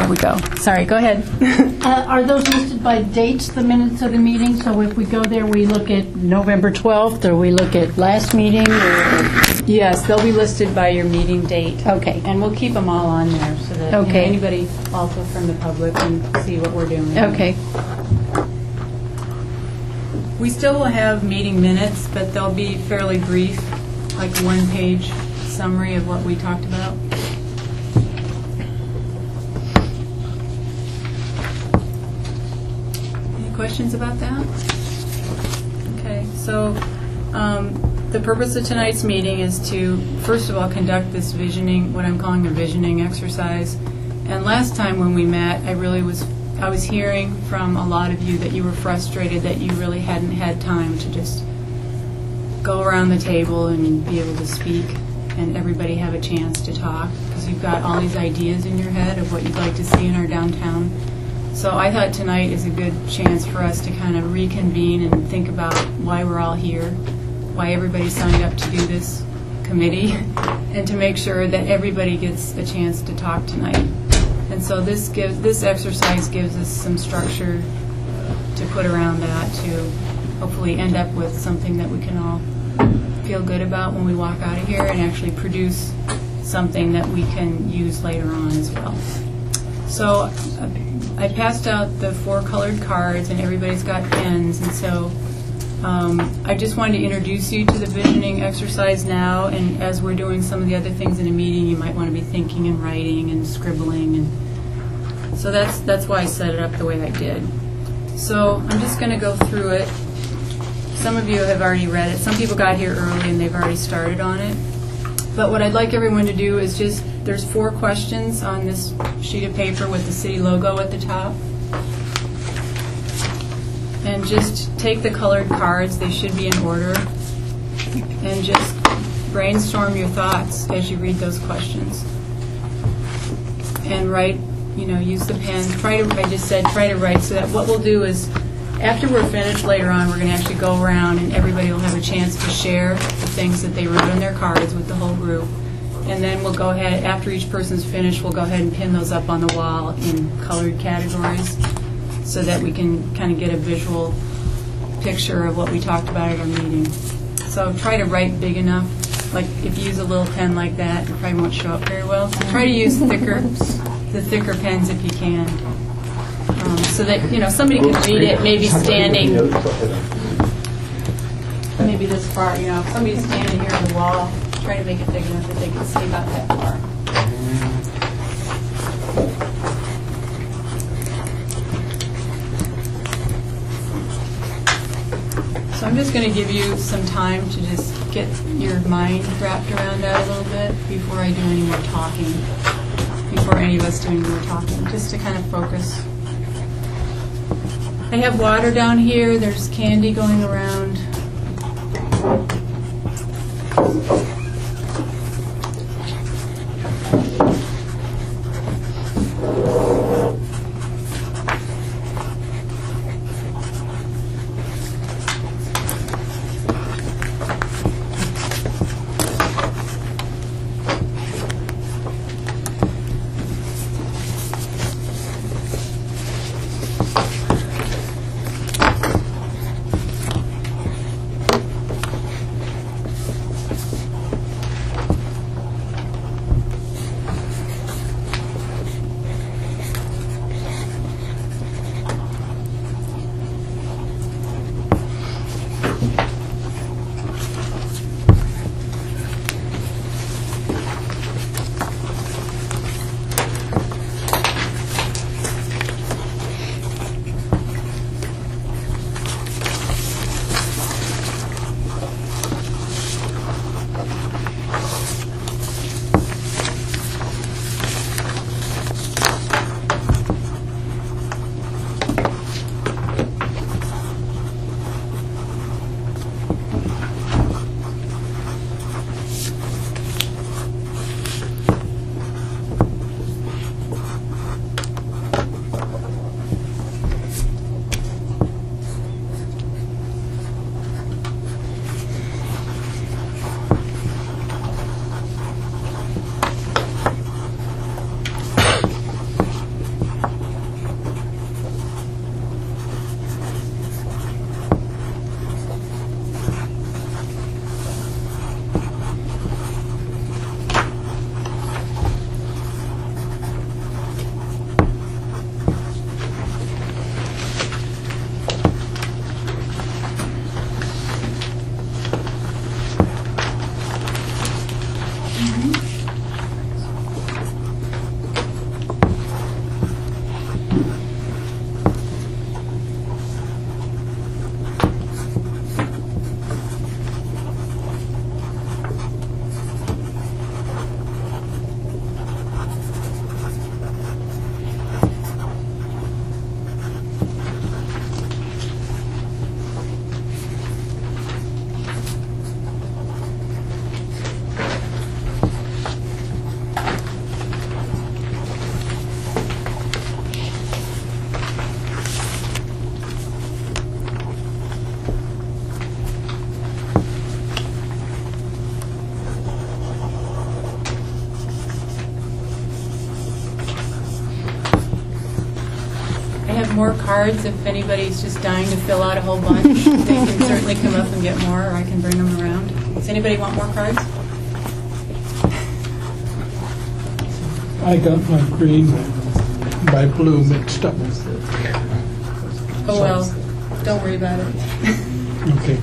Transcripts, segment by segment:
There we go. Sorry, go ahead. Are those listed by dates, the minutes of the meeting? So if we go there, we look at November 12th, or we look at last meeting? Or? Yes, they'll be listed by your meeting date. Okay. And we'll keep them all on there so that Okay. anybody also from the public can see what we're doing. Okay. We still will have meeting minutes, but they'll be fairly brief, like one-page summary of what we talked about. Any questions about that? Okay, so the purpose of tonight's meeting is to, first of all, conduct this visioning, what I'm calling a visioning exercise. And last time when we met, I was hearing from a lot of you that you were frustrated that you really hadn't had time to just go around the table and be able to speak and everybody have a chance to talk, because you've got all these ideas in your head of what you'd like to see in our downtown. So I thought tonight is a good chance for us to kind of reconvene and think about why we're all here, why everybody signed up to do this committee, and to make sure that everybody gets a chance to talk tonight. And so this exercise gives us some structure to put around that to hopefully end up with something that we can all feel good about when we walk out of here, and actually produce something that we can use later on as well. So I passed out the 4 colored cards, and everybody's got pens, and so I just wanted to introduce you to the visioning exercise now, and as we're doing some of the other things in a meeting, you might want to be thinking and writing and scribbling, and so that's why I set it up the way I did. So I'm just going to go through it. Some of you have already read it. Some people got here early and they've already started on it. But what I'd like everyone to do is just, there's 4 questions on this sheet of paper with the city logo at the top. And just take the colored cards, they should be in order, and just brainstorm your thoughts as you read those questions. And write, use the pen. Try to write, so that what we'll do is, after we're finished later on, we're going to actually go around and everybody will have a chance to share the things that they wrote on their cards with the whole group. And then we'll go ahead, after each person's finished, we'll go ahead and pin those up on the wall in colored categories so that we can kind of get a visual picture of what we talked about at our meeting. So try to write big enough. Like if you use a little pen like that, it probably won't show up very well. So try to use the thicker pens if you can. So that somebody can read it, maybe standing, maybe this far. If somebody's standing here on the wall, try to make it big enough that they can see about that far. So I'm just going to give you some time to just get your mind wrapped around that a little bit before I do any more talking, before any of us do any more talking, just to kind of focus. I have water down here. There's candy going around. more cards, if anybody's just dying to fill out a whole bunch, they can certainly come up and get more, or I can bring them around. Does anybody want more cards? I got my green by blue mixed up. Oh, well, don't worry about it. Okay.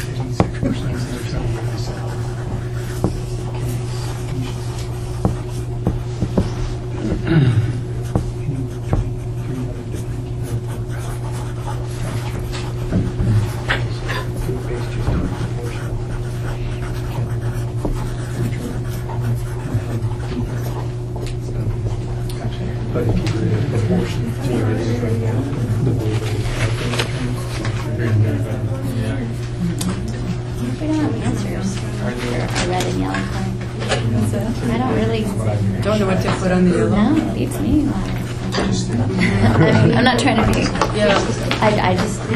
We don't have answers for red and yellow card. What's that? I don't really Don't know what to put on the yellow. know. It beats me. I'm not trying to be. Yeah, I just. I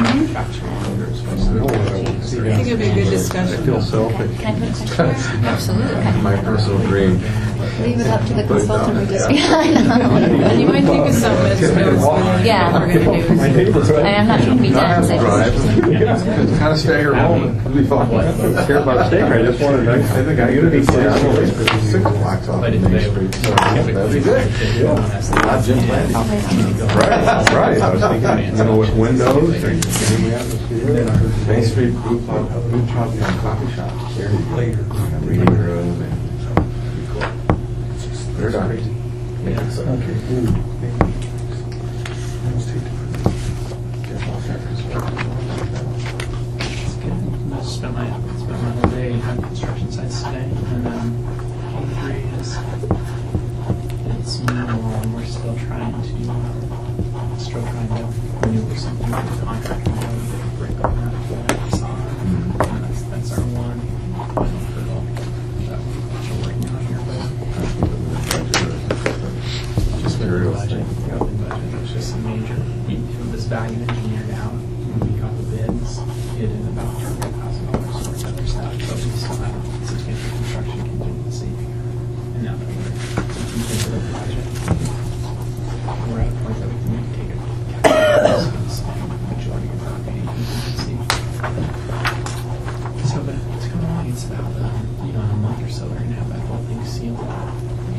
think it'd be a good discussion. feel selfish. Can I put a question? Absolutely. My personal dream. Leave it up to the consultant. We just. Yeah, I know. And you might think of something that's Yeah. what we're going to do. I'm not trying to be dense. Just kind of stay here home. It'll be fun. I don't care about steak. I just wanted to, I think I'm going to be 6 o'clock off Main Street. So that'd be good. Not Jim Planty. Right. I was thinking, with windows and Main Street Brew Pub and coffee shop. Reading room and they're done. I spent my whole day on construction sites today, and all three it's minimal, and we're still trying to maneuver something with the contractor to break on that facade. And that's our one final hurdle that we're working on here. But just the budget. It's just a major. We have this value engineered out. When we got the bids, it is about $100,000 worth of other stuff, but we still have substantial construction contingency. And now that we're into the budget, we're at a point that we can take a majority of our paying contingency. So, but it's coming along. It's about, in a month or so, we're going to have that whole thing sealed up.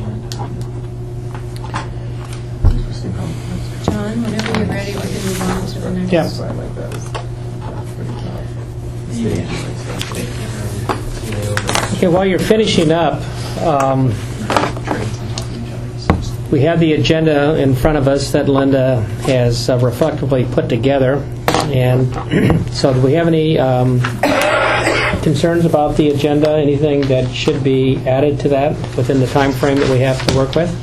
John, whenever you're ready, we can move on to the next. Yeah. Sign like that is pretty tough. Okay, while you're finishing up, we have the agenda in front of us that Linda has reflectively put together. And so do we have any concerns about the agenda? Anything that should be added to that within the time frame that we have to work with?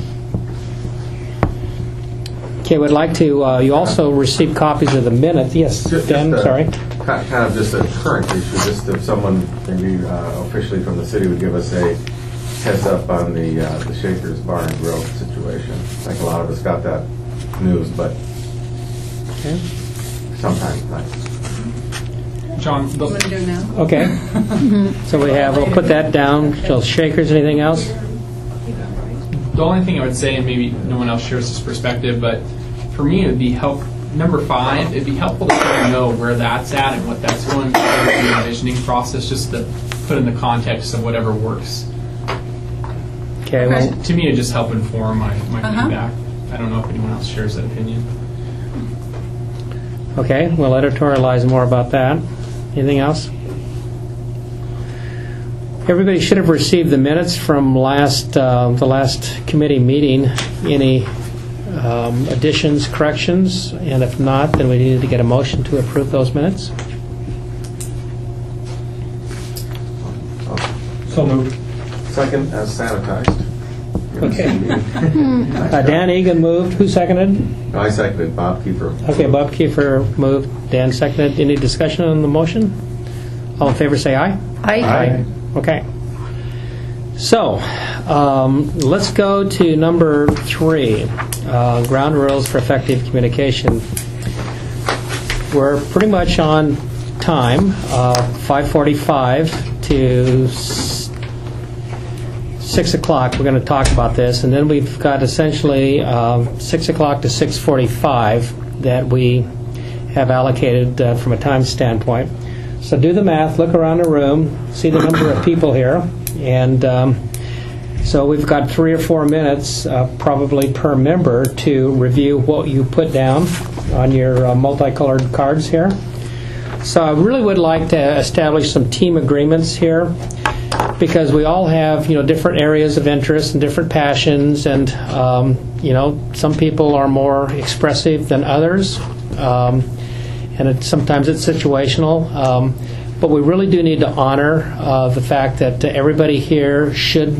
Okay, we'd like to, you also received copies of the minutes. Yes, Dan, sorry. Kind of just a current issue, just if someone maybe officially from the city would give us a heads up on the Shakers Bar and Grill situation. I think a lot of us got that news, but Okay. sometimes not. John, You want to do it now? Okay. So we'll put that down. So Shakers, anything else? the only thing I would say, and maybe no one else shares this perspective, but for me it would be number 5, it'd be helpful to kind of know where that's at and what that's going through the envisioning process, just to put in the context of whatever works. Okay. Well, To me, it just help inform my feedback. I don't know if anyone else shares that opinion. okay. We'll editorialize more about that. Anything else? Everybody should have received the minutes from the last committee meeting. Any additions, corrections? And if not, then we need to get a motion to approve those minutes. So moved. Second, as sanitized. Okay. Dan Egan moved. Who seconded? I seconded. Bob Kiefer. Okay, Bob Kiefer moved. Dan seconded. Any discussion on the motion? All in favor say aye. Aye. Okay. So, let's go to number 3, ground rules for effective communication. We're pretty much on time, 5:45 to 6 o'clock. We're going to talk about this, and then we've got essentially 6 o'clock to 6:45 that we have allocated from a time standpoint. So do the math, look around the room, see the number of people here, and so we've got 3 or 4 minutes probably per member to review what you put down on your multicolored cards here. So I really would like to establish some team agreements here, because we all have, different areas of interest and different passions, and some people are more expressive than others, and sometimes it's situational. But we really do need to honor the fact that everybody here should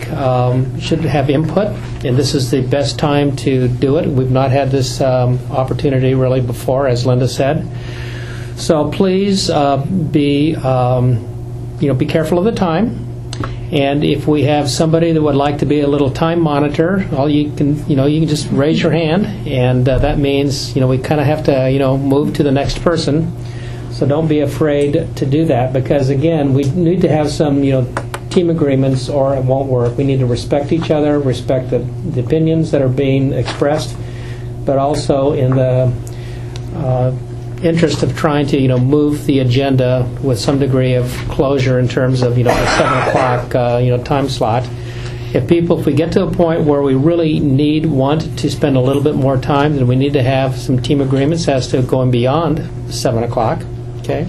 have input, and this is the best time to do it. We've not had this opportunity really before, as Linda said. So please be careful of the time. And if we have somebody that would like to be a little time monitor, you can just raise your hand, and that means we kind of have to move to the next person. So don't be afraid to do that, because again, we need to have some team agreements, or it won't work. We need to respect each other, respect the opinions that are being expressed, but also in the interest of trying to move the agenda with some degree of closure in terms of the 7 o'clock time slot. If we get to a point where we really want to spend a little bit more time, then we need to have some team agreements as to going beyond 7 o'clock. Okay.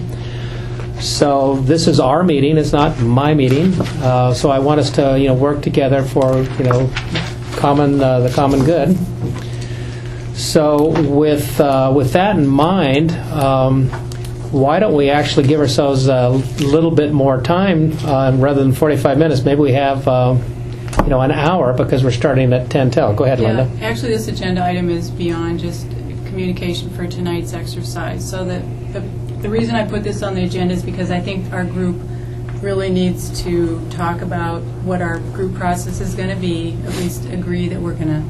So this is our meeting; it's not my meeting. So I want us to work together for the common good. So with that in mind, why don't we actually give ourselves a little bit more time rather than 45 minutes? Maybe we have an hour, because we're starting at 10:10. Go ahead, Linda. Actually, this agenda item is beyond just communication for tonight's exercise. So the reason I put this on the agenda is because I think our group really needs to talk about what our group process is going to be, at least agree that we're going to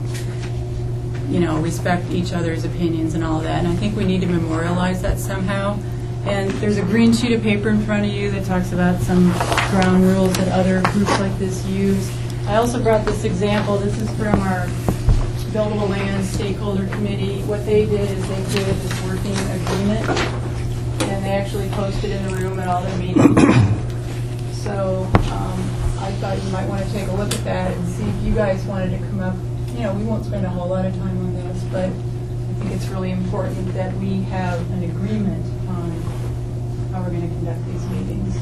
respect each other's opinions and all of that. And I think we need to memorialize that somehow. And there's a green sheet of paper in front of you that talks about some ground rules that other groups like this use. I also brought this example. This is from our Buildable Land Stakeholder Committee. What they did is they created this working agreement, and they actually posted in the room at all their meetings. So I thought you might want to take a look at that and see if you guys wanted to come up. We won't spend a whole lot of time on this, but I think it's really important that we have an agreement on how we're going to conduct these meetings.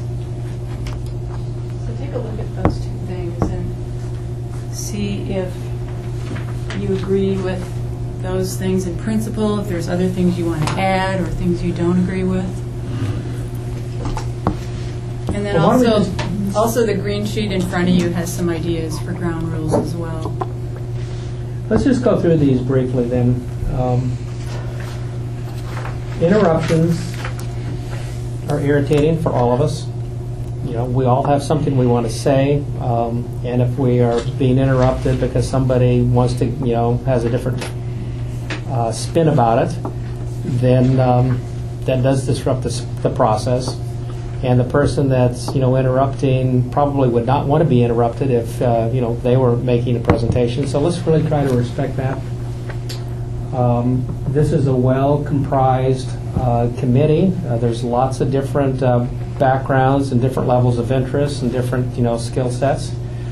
So take a look at those two things and see if you agree with those things in principle, if there's other things you want to add or things you don't agree with. And then also the green sheet in front of you has some ideas for ground rules as well. Let's just go through these briefly then. Interruptions are irritating for all of us. We all have something we want to say, and if we are being interrupted because somebody wants to, has a different spin about it, then that does disrupt the process. And the person that's interrupting probably would not want to be interrupted if they were making a presentation. So let's really try to respect that. This is a well comprised committee. There's lots of different backgrounds and different levels of interest and different skill sets.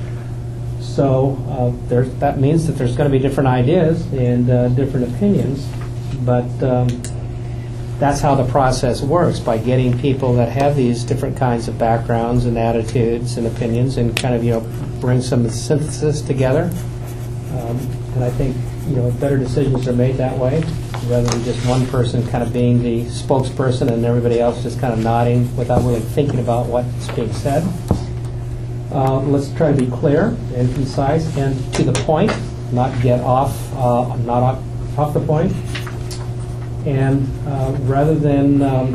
So that means that there's going to be different ideas and different opinions, but that's how the process works, by getting people that have these different kinds of backgrounds and attitudes and opinions, and kind of bring some synthesis together. And I think better decisions are made that way, rather than just one person kind of being the spokesperson and everybody else just kind of nodding without really thinking about what's being said. Let's try to be clear and concise and to the point, not get off the point. And rather than,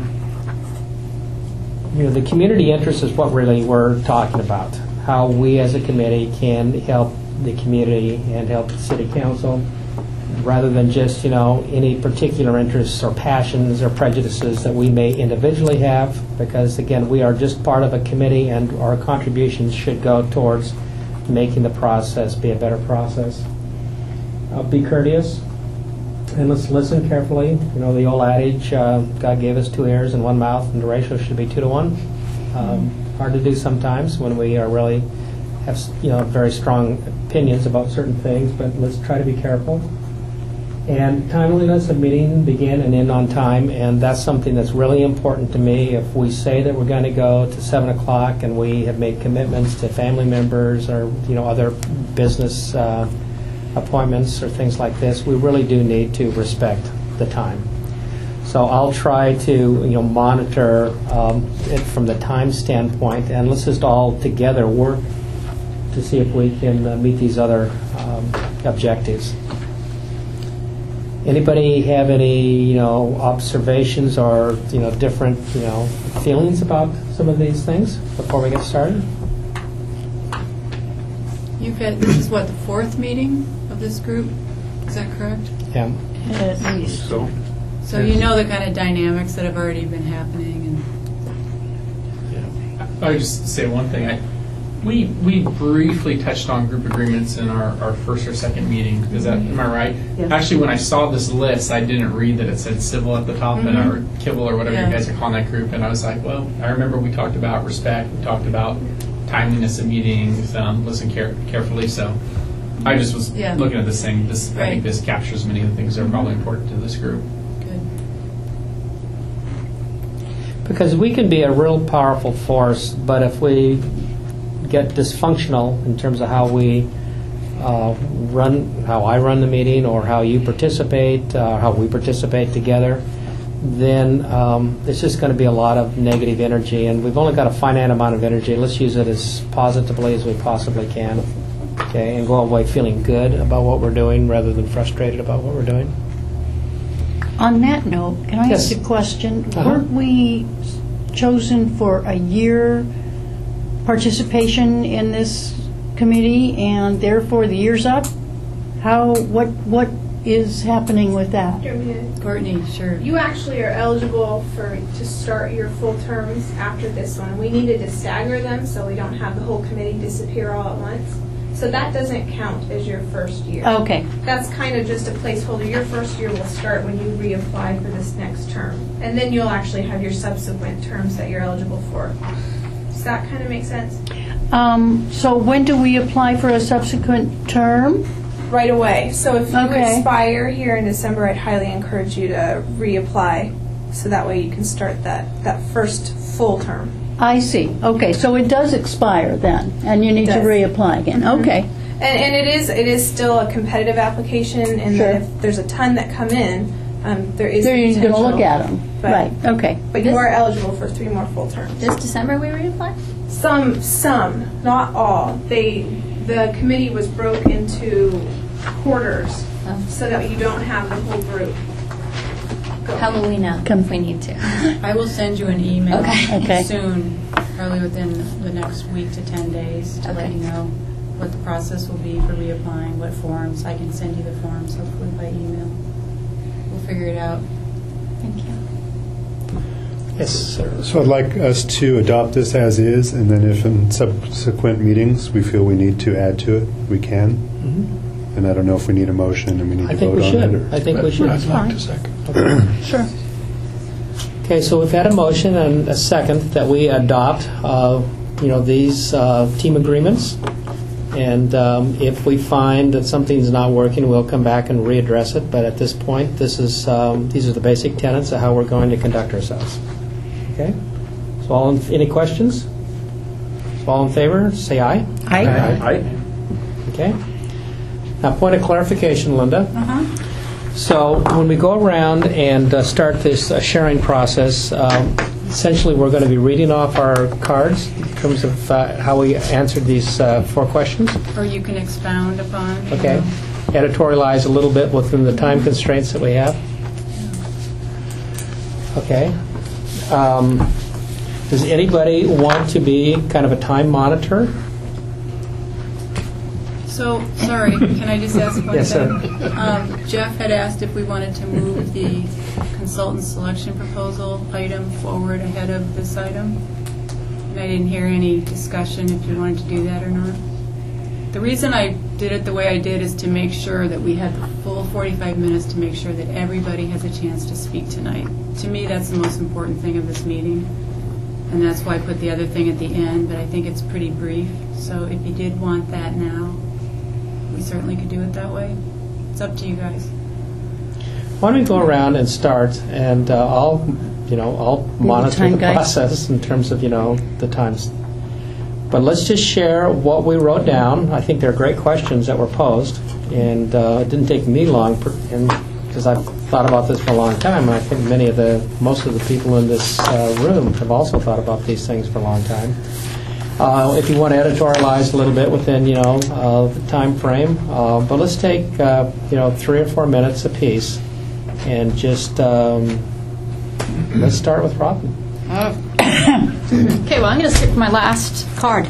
the community interest is what really we're talking about. How we as a committee can help the community and help the city council, rather than just, any particular interests or passions or prejudices that we may individually have. Because, again, we are just part of a committee, and our contributions should go towards making the process be a better process. Be courteous. And let's listen carefully. You know, the old adage, God gave us 2 ears and 1 mouth, and the ratio should be 2 to 1. Hard to do sometimes when we are really have, very strong opinions about certain things, but let's try to be careful. And timeliness of meeting, begin and end on time, and that's something that's really important to me. If we say that we're going to go to 7 o'clock and we have made commitments to family members or, other business appointments or things like this, we really do need to respect the time. So I'll try to, monitor it from the time standpoint, and let's just all together work to see if we can meet these other objectives. Anybody have any, observations or, different, feelings about some of these things before we get started? This is what, the 4th meeting of this group? Is that correct? Yeah. At least. So, So you know the kind of dynamics that have already been happening. I would just say one thing. We briefly touched on group agreements in our first or second meeting. Am I right? Yeah. Actually, when I saw this list, I didn't read that it said civil at the top or kibble or whatever you guys are calling that group. And I was like, well, I remember we talked about respect. We talked about timeliness of meetings, listen carefully. So I just was looking at this thing. I think this captures many of the things that are probably important to this group. Good. Because we can be a real powerful force, but if we get dysfunctional in terms of how we how I run the meeting or how you participate, how we participate together, then there's just going to be a lot of negative energy, and we've only got a finite amount of energy. Let's use it as positively as we possibly can, okay, and go away feeling good about what we're doing rather than frustrated about what we're doing. On that note, can I Yes. ask a question? Uh-huh. Weren't we chosen for a year participation in this committee, and therefore the year's up? What is happening with that? Courtney, sure. You actually are eligible to start your full terms after this one. We needed to stagger them so we don't have the whole committee disappear all at once. So that doesn't count as your first year. Okay. That's kind of just a placeholder. Your first year will start when you reapply for this next term. And then you'll actually have your subsequent terms that you're eligible for. Does that kind of make sense? So when do we apply for a subsequent term? Right away. So if you Okay. expire here in December, I'd highly encourage you to reapply so that way you can start that first full term. I see. Okay, so it does expire then, and you need to does. reapply again. Okay. And it is still a competitive application, and Sure. that if there's a ton that come in, there is There you're going to potential. look at them. But- Right, okay. But you are eligible for 3 more full terms. This December we reapply? Some, not all. The committee was broke into quarters Oh. so that you don't have the whole group. Go. How will we know if we need to? I will send you an email Okay. soon, probably within the next week to 10 days, to let Okay. you know what the process will be for reapplying, what forms. I can send you the forms, hopefully by email. We'll figure it out. Thank you. Yes, sir. So I'd like us to adopt this as is, and then if in subsequent meetings we feel we need to add to it, we can. And I don't know if we need a motion and we need I to think vote we on should. it. Or I think we should. I'd like to second. Sure. Okay, so we've had a motion and a second that we adopt, these team agreements. And if we find that something's not working, we'll come back and readdress it. But at this point, these are the basic tenets of how we're going to conduct ourselves. Okay? So any questions? So all in favor, say aye. Aye. Okay. Now, point of clarification, Linda. Uh-huh. So when we go around and start this sharing process, essentially we're going to be reading off our cards in terms of how we answered these 4 questions. Or you can expound upon. Okay. Editorialize a little bit within the time constraints that we have. Okay. Does anybody want to be kind of a time monitor? So, sorry, can I just ask one Yes, thing? sir. Jeff had asked if we wanted to move the consultant selection proposal item forward ahead of this item. And I didn't hear any discussion if you wanted to do that or not. The reason I did it the way I did is to make sure that we had the full 45 minutes to make sure that everybody has a chance to speak tonight. To me, that's the most important thing of this meeting, and that's why I put the other thing at the end, but I think it's pretty brief. So if you did want that now, we certainly could do it that way. It's up to you guys. Why don't we go around and start, and I'll monitor time the guide. process in terms of, the times. But let's just share what we wrote down. I think they're great questions that were posed, and it didn't take me long, because I've thought about this for a long time, and I think most of the people in this room have also thought about these things for a long time. If you want to editorialize a little bit within, the time frame, but let's take, 3 or 4 minutes apiece, and just let's start with Robin. Okay, well, I'm going to stick with my last card.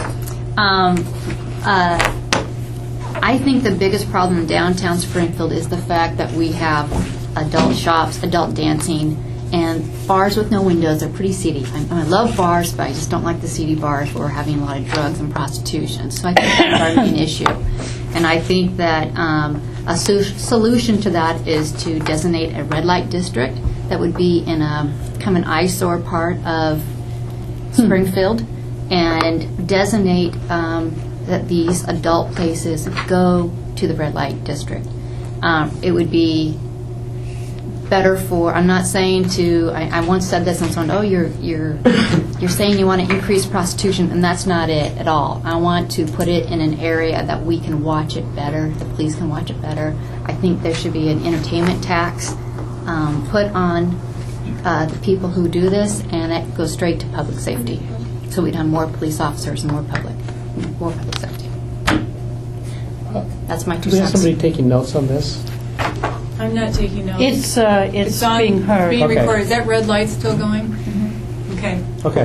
I think the biggest problem in downtown Springfield is the fact that we have adult shops, adult dancing, and bars with no windows are pretty seedy. I love bars, but I just don't like the seedy bars where we're having a lot of drugs and prostitution. So I think that's our main issue. And I think that a solution to that is to designate a red light district that would be in a kind of an eyesore part of Springfield, and designate that these adult places go to the red light district. It would be better for. I'm not saying to. I once said this, and someone, you're saying you want to increase prostitution, and that's not it at all. I want to put it in an area that we can watch it better. The police can watch it better. I think there should be an entertainment tax put on the people who do this, and that goes straight to public safety. So we'd have more police officers and more public safety. That's my 2 Do we have cents. somebody taking notes on this? I'm not taking notes. It's on, being heard. being Okay. recorded. Is that red light still going? Mm-hmm. Okay. Okay.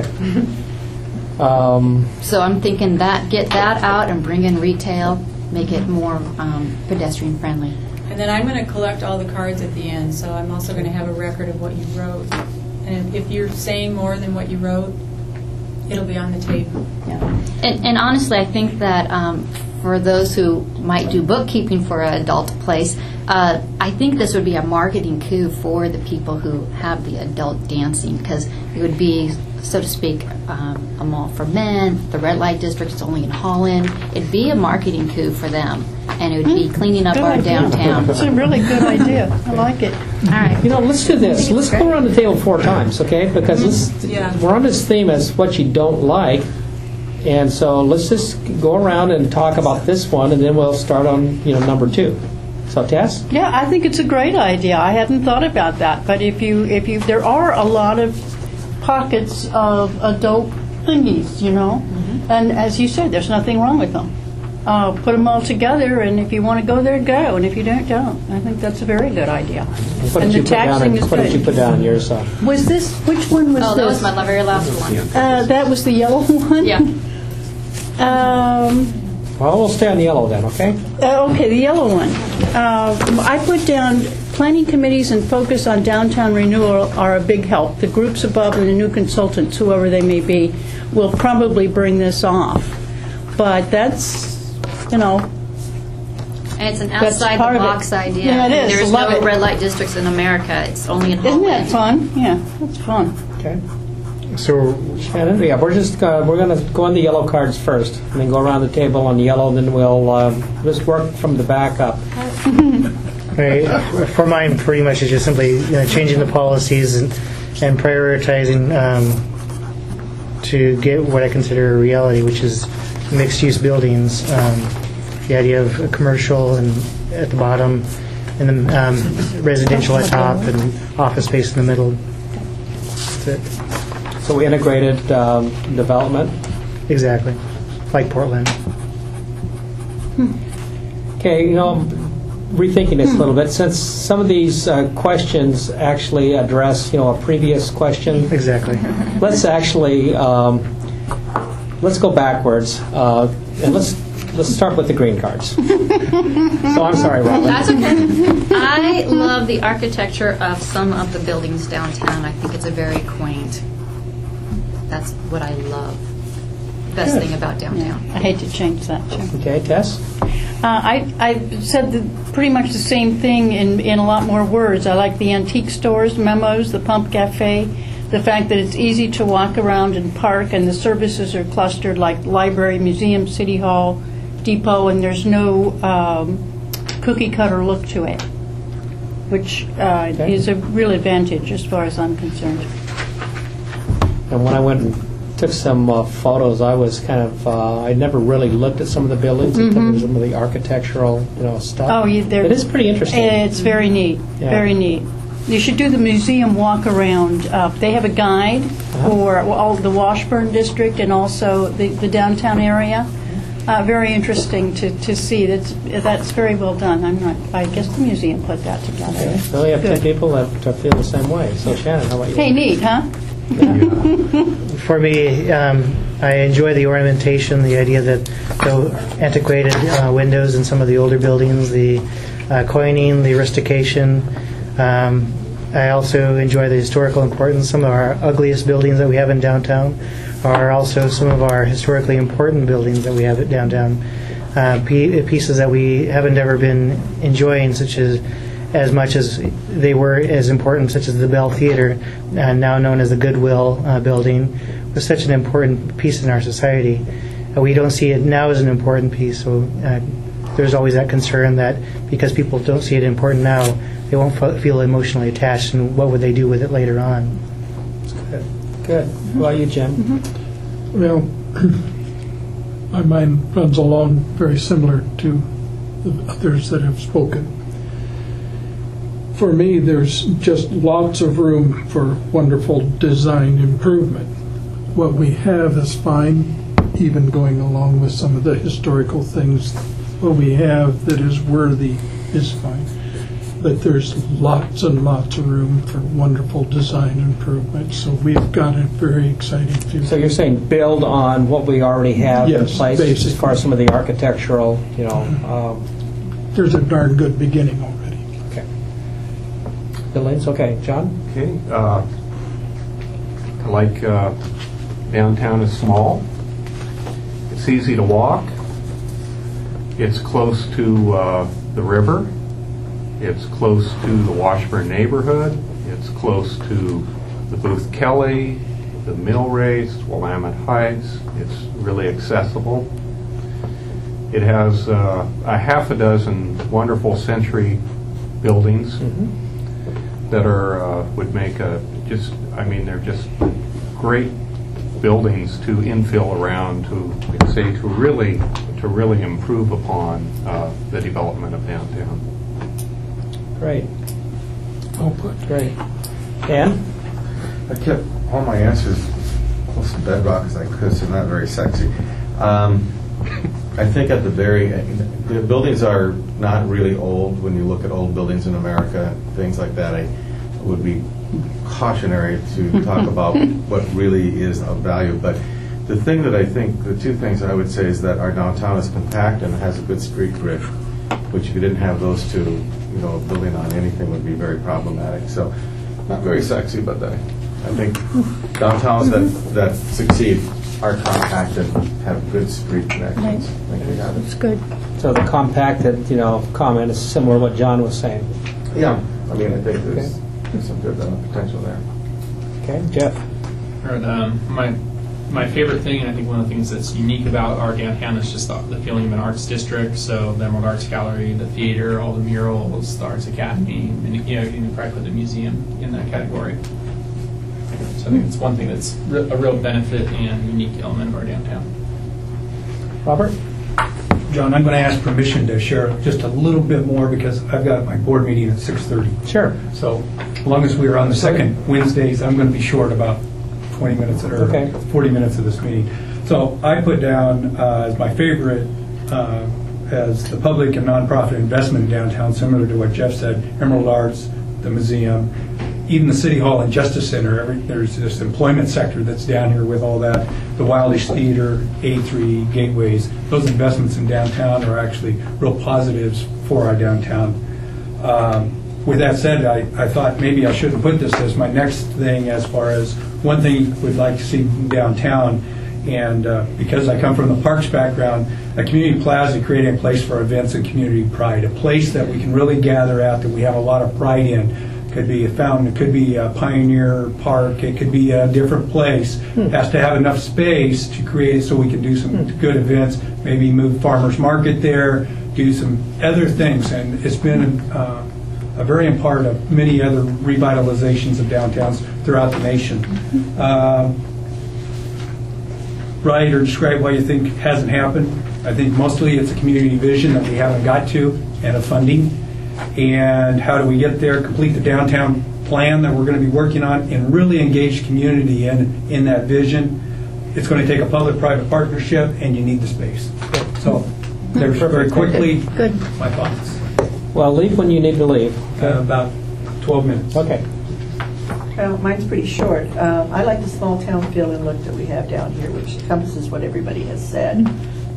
So I'm thinking get that out and bring in retail, make it more pedestrian friendly. And then I'm going to collect all the cards at the end, so I'm also going to have a record of what you wrote. And if you're saying more than what you wrote, it'll be on the tape. Yeah. And honestly, I think that for those who might do bookkeeping for an adult place, I think this would be a marketing coup for the people who have the adult dancing, because it would be, so to speak, a mall for men. The red light district is only in Holland. It'd be a marketing coup for them, and it would be cleaning up Good our idea. downtown. It's a really good idea. I like it. All right. Let's do this. Let's go around the table 4 times, okay? Because Yeah. we're on this theme as what you don't like. And so let's just go around and talk about this one, and then we'll start on, number 2. So, Tess? Yeah, I think it's a great idea. I hadn't thought about that. But if you, there are a lot of pockets of adult thingies, and as you said, there's nothing wrong with them. Put them all together, and if you want to go there, go, and if you don't. I think that's a very good idea. What And did you the put down? taxing is What did you good. put down on yours? Was this, which one was Oh, this? that was my very last one. That was the yellow one? Yeah. Well, we'll stay on the yellow then, okay? Okay, the yellow one. I put down planning committees and focus on downtown renewal are a big help. The groups above and the new consultants, whoever they may be, will probably bring this off. But that's, And it's an That's outside part the of it. box idea. Yeah, it is. There's Love no it. red light districts in America. It's only in isn't Holland. that fun? Yeah, that's fun. Okay. So Shannon, yeah, we're going to go on the yellow cards first, and then go around the table on the yellow, and then we'll just work from the back up. Right. For mine, pretty much is just simply changing the policies and prioritizing to get what I consider a reality, which is mixed-use buildings. The idea of a commercial and at the bottom, and then residential at top, and office space in the middle. That's it. So integrated development. Exactly. Like Portland. Okay, rethinking this a little bit, since some of these questions actually address, a previous question. Exactly. Let's actually let's go backwards, and let's start with the green cards. So I'm sorry, Robin. That's okay. I love the architecture of some of the buildings downtown. I think it's a very quaint. That's what I love. best Good. thing about downtown. I hate to change that, too. Okay, Tess? I said pretty much the same thing in a lot more words. I like the antique stores, memos, the Pump Cafe, the fact that it's easy to walk around and park, and the services are clustered like library, museum, city hall, depot, and there's no cookie-cutter look to it, which is a real advantage as far as I'm concerned. And when I went and took some photos, I was kind of, I never really looked at some of the buildings, and some of the architectural, stuff. Oh, It is pretty interesting. It's very neat, Yeah. very neat. You should do the museum walk around. They have a guide for all the Washburn district and also the downtown area. Very interesting to see. That's very well done. I guess the museum put that together. Okay. So we have 10 Good. people that feel the same way. So Shannon, how about you? Hey, neat, huh? For me, I enjoy the ornamentation, the idea that the antiquated windows in some of the older buildings, the coining, the rustication. I also enjoy the historical importance. Some of our ugliest buildings that we have in downtown are also some of our historically important buildings that we have at downtown. Pieces that we haven't ever been enjoying, such as much as they were as important, such as the Bell Theater, now known as the Goodwill building, was such an important piece in our society. We don't see it now as an important piece, so there's always that concern that because people don't see it important now, they won't feel emotionally attached, and what would they do with it later on? Good. How about you, Jim? Well, my mind runs along very similar to the others that have spoken. For me, there's just lots of room for wonderful design improvement. What we have is fine, even going along with some of the historical things. What we have that is worthy is fine. But there's lots and lots of room for wonderful design improvement. So we've got a very exciting future. So you're saying build on what we already have in Yes, place basically. as far as some of the architectural, There's a darn good beginning already. okay. Buildings, okay. John? Okay. I like downtown is small. It's easy to walk. It's close to the river. It's close to the Washburn neighborhood. It's close to the Booth Kelly, the Mill Race, Willamette Heights. It's really accessible. It has a half a dozen wonderful century buildings that are would make they're just great buildings to infill around to really improve upon the development of downtown. Great. Well put. Great. Dan? I kept all my answers close to bedrock as I could, so not very sexy. I think at the buildings are not really old. When you look at old buildings in America, things like that, I would be cautionary to talk about what really is of value. But the thing that I think, the two things I would say is that our downtown is compact and has a good street grid, which if you didn't have those two, building on anything would be very problematic. So not very sexy, but I think downtowns that succeed are compact and have good street connections. I think we have It's it. good. So the compacted, comment is similar to what John was saying. Yeah, I think there's some good potential there. Okay, Jeff? All right, my favorite thing, and I think one of the things that's unique about our downtown is just the feeling of an arts district. So the Emerald Arts Gallery, the theater, all the murals, the Arts Academy, and you can probably put the museum in that category. So I think it's one thing that's a real benefit and unique element of our downtown. Robert? John, I'm going to ask permission to share just a little bit more because I've got my board meeting at 6:30. Sure. So as long as we are on the second Wednesdays, I'm going to be short about 20 minutes or Okay. 40 minutes of this meeting. So I put down as my favorite as the public and nonprofit investment in downtown, similar to what Jeff said, Emerald Arts, the museum, even the City Hall and Justice Center. There's this employment sector that's down here with all that. The Wildish Theater, A3, Gateways, those investments in downtown are actually real positives for our downtown. With that said, I thought maybe I shouldn't put this as my next thing as far as one thing we'd like to see downtown And because I come from the parks background, a community plaza creating a place for events and community pride, a place that we can really gather at, that we have a lot of pride in. It could be a fountain, it could be a Pioneer Park, it could be a different place. It has to have enough space to create it so we can do some good events, maybe move farmers market there, do some other things. And it's been a very important part of many other revitalizations of downtowns throughout the nation. Write or describe what you think hasn't happened. I think mostly it's a community vision that we haven't got to, and a funding. And how do we get there, complete the downtown plan that we're going to be working on, and really engage community in that vision. It's going to take a public-private partnership, and you need the space. So there's very quickly my thoughts. Well, leave when you need to leave. About 12 minutes. Okay. Well, mine's pretty short. I like the small town feel and look that we have down here, which encompasses what everybody has said.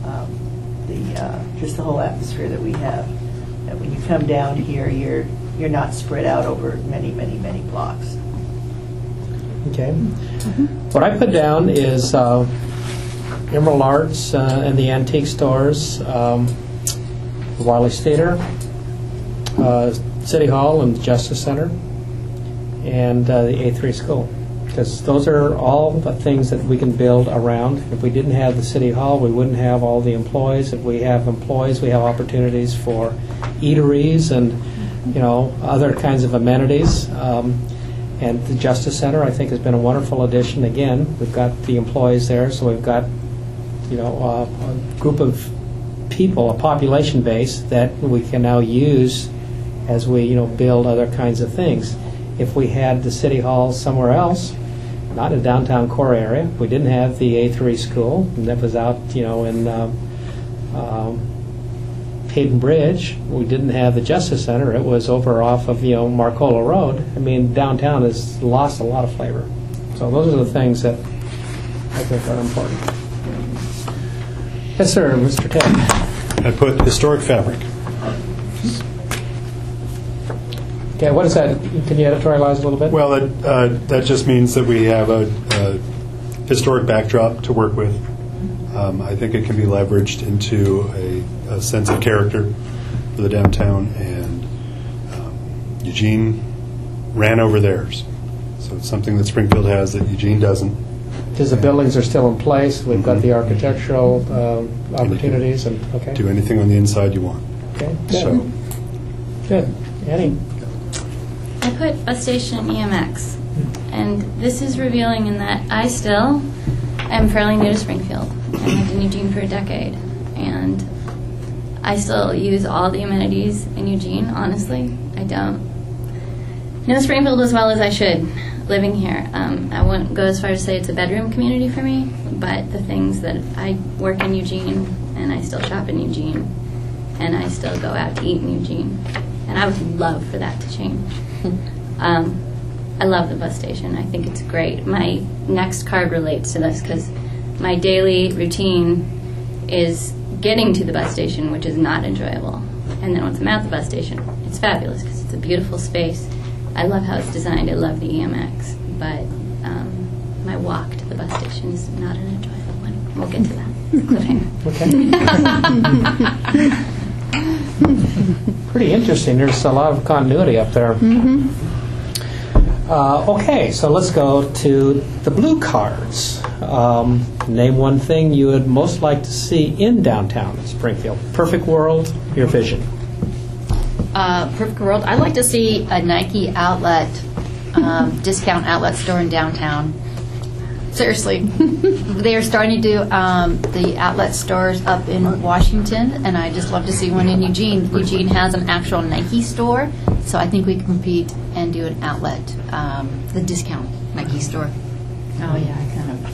Just the whole atmosphere that we have. That when you come down here, you're not spread out over many, many, many blocks. Okay. What I put down is Emerald Arts and the antique stores, Wiley's Theater, City Hall and Justice Center, and the A3 school. Because those are all the things that we can build around. If we didn't have the City Hall, we wouldn't have all the employees. If we have employees, we have opportunities for eateries and other kinds of amenities. And the Justice Center, I think, has been a wonderful addition. Again, we've got the employees there, so we've got a group of people, a population base that we can now use as we build other kinds of things. If we had the City Hall somewhere else, not in downtown core area, we didn't have the A3 school, and that was out in Hayden Bridge. We didn't have the Justice Center. It was over off of Marcola Road. I mean, downtown has lost a lot of flavor. So those are the things that I think are important. Yes, sir, Mr. Ted. I put historic fabric. Okay, what is that? Can you editorialize a little bit? Well, that just means that we have a historic backdrop to work with. I think it can be leveraged into a sense of character for the downtown, and Eugene ran over theirs. So it's something that Springfield has that Eugene doesn't. Because the buildings are still in place, we've got the architectural opportunities, and okay. Do anything on the inside you want. Okay, good. So, good. Annie? I put bus station EMX, and this is revealing in that I still am fairly new to Springfield. I lived in Eugene for a decade, and I still use all the amenities in Eugene, honestly. I don't know Springfield as well as I should living here. I wouldn't go as far as to say it's a bedroom community for me, but the things that I work in Eugene, and I still shop in Eugene, and I still go out to eat in Eugene, and I would love for that to change. I love the bus station. I think it's great. My next card relates to this because my daily routine is getting to the bus station, which is not enjoyable. And then once I'm at the bus station, it's fabulous because it's a beautiful space. I love how it's designed. I love the EMX. But my walk to the bus station is not an enjoyable one. We'll get to that. Okay. Pretty interesting. There's a lot of continuity up there. Okay, so let's go to the blue cards. Name one thing you would most like to see in downtown Springfield. Perfect world, your vision. Perfect world. I'd like to see a Nike outlet, discount outlet store in downtown. Seriously. They are starting to do the outlet stores up in Washington, and I just love to see one in Eugene. Eugene has an actual Nike store, so I think we can compete and do an outlet, the discount Nike store. Oh, yeah, I kind of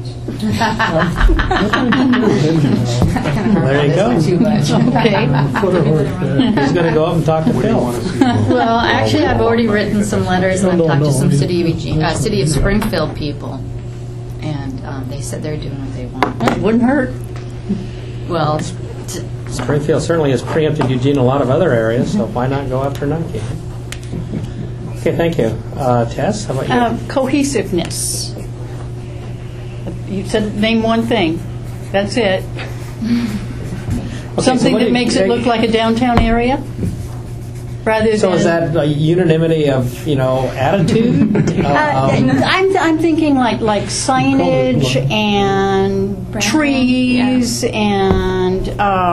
There you go. Too much. Okay. He's going to go up and talk to Phil. Well, actually, I've already written some letters, and I've talked to some City of Springfield people, and they said they're doing what they want. It wouldn't hurt. Well, Springfield certainly has preempted Eugene in a lot of other areas, so why not go after Nike? Okay, thank you. Tess, how about you? Cohesiveness. You said name one thing. That's it. Okay, Something so what that do you- makes it look like a downtown area? Rather So than, is that a unanimity of, attitude? I'm thinking like signage and Branding, trees and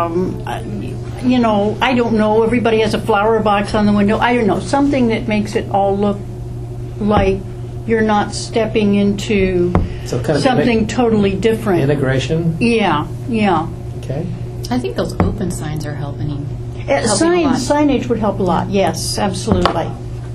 I don't know. Everybody has a flower box on the window. I don't know, something that makes it all look like you're not stepping into So kind of something totally different. Integration? Yeah. Okay. I think those open signs are helping. Signage would help a lot. Yes, absolutely.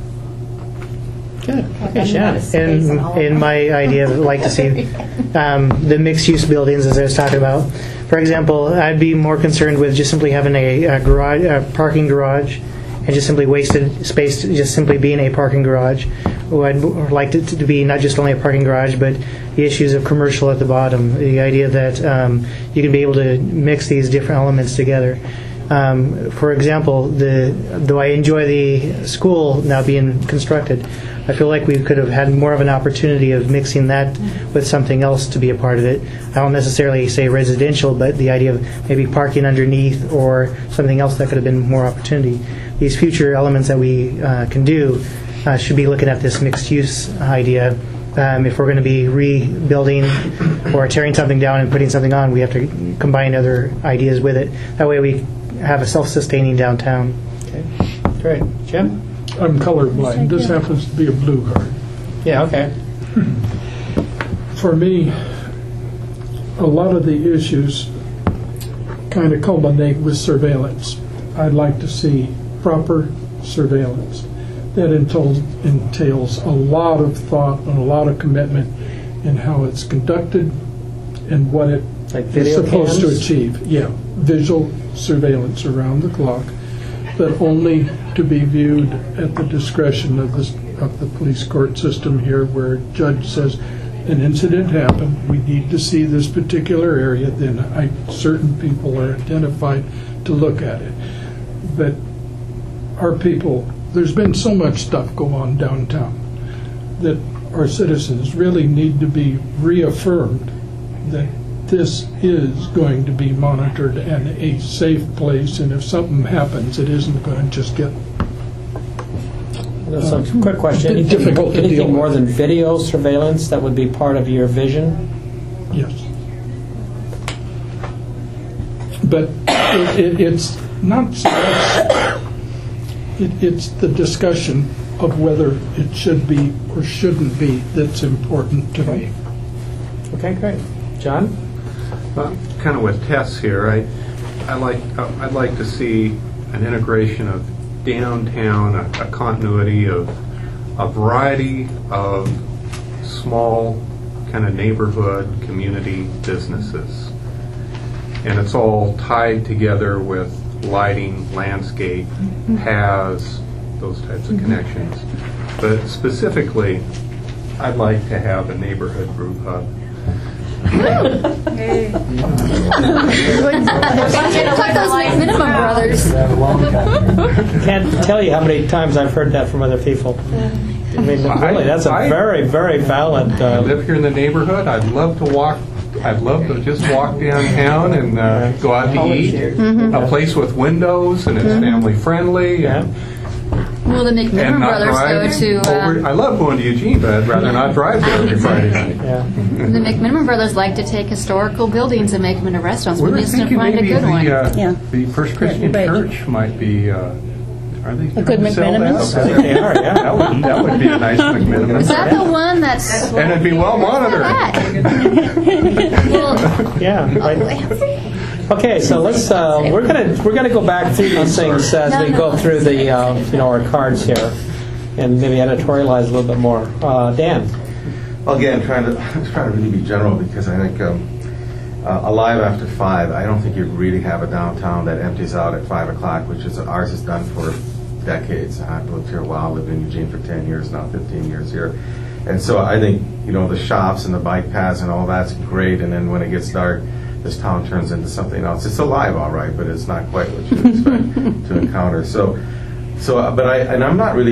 Good. Okay, Shannon. And in my idea, I'd like to see the mixed-use buildings, as I was talking about. For example, I'd be more concerned with just simply having a garage, a parking garage, and just simply wasted space, just simply being a parking garage. I'd like it to be not just only a parking garage, but the issues of commercial at the bottom. The idea that you can be able to mix these different elements together. For example, though I enjoy the school now being constructed, I feel like we could have had more of an opportunity of mixing that with something else to be a part of it. I don't necessarily say residential, but the idea of maybe parking underneath or something else that could have been more opportunity. These future elements that we can do should be looking at this mixed-use idea. If we're going to be rebuilding or tearing something down and putting something on, we have to combine other ideas with it. That way we have a self-sustaining downtown. Okay. Great. Jim? I'm colorblind. This happens to be a blue card. Yeah, okay. For me, a lot of the issues kind of culminate with surveillance. I'd like to see proper surveillance. That entails a lot of thought and a lot of commitment in how it's conducted and what it Like is video supposed to cams? achieve. Yeah, visual surveillance around the clock, but only to be viewed at the discretion of the police court system here, where a judge says an incident happened, we need to see this particular area, then certain people are identified to look at it. But our people, there's been so much stuff go on downtown that our citizens really need to be reaffirmed that this is going to be monitored and a safe place, and if something happens, it isn't going to just get That's a quick question. difficult to deal Anything more with. than video surveillance that would be part of your vision? Yes. But it's not so much, it's the discussion of whether it should be or shouldn't be that's important to me. Okay, great. John? Kind of with Tess here, I'd like to see an integration of downtown, a continuity of a variety of small kind of neighborhood community businesses. And it's all tied together with lighting, landscape, paths, those types of connections. But specifically, I'd like to have a neighborhood brew pub. Hey. Like those minimum brothers. Can't tell you how many times I've heard that from other people. I mean, really, that's a very, very valid... I live here in the neighborhood. I'd love to just walk downtown and go out to eat. A place with windows and it's family friendly. And Will the McMillan not brothers drive go to? over. I love going to Eugene, but I'd rather not drive there every Friday night. Yeah. The McMillan brothers like to take historical buildings and make them into restaurants. We We were need to thinking find a maybe good one. the First Christian Right. Church might be. Are they A good trying to sell that? McMenamins? I think they are. Yeah, that would be a nice McMenamins. Is that the one that's? And it'd be well monitored. Well, Yeah. Right. Okay, so let's we're gonna go back through these things as we go through the our cards here, and maybe editorialize a little bit more. Dan. Well, again, trying to really be general, because I think alive after 5, I don't think you really have a downtown that empties out at 5 o'clock, which is ours has done for decades. I've lived here a while, lived in Eugene for 10 years now, 15 years here. And so I think, the shops and the bike paths and all that's great, and then when it gets dark, this town turns into something else. It's alive, all right, but it's not quite what you expect to encounter. But I'm not really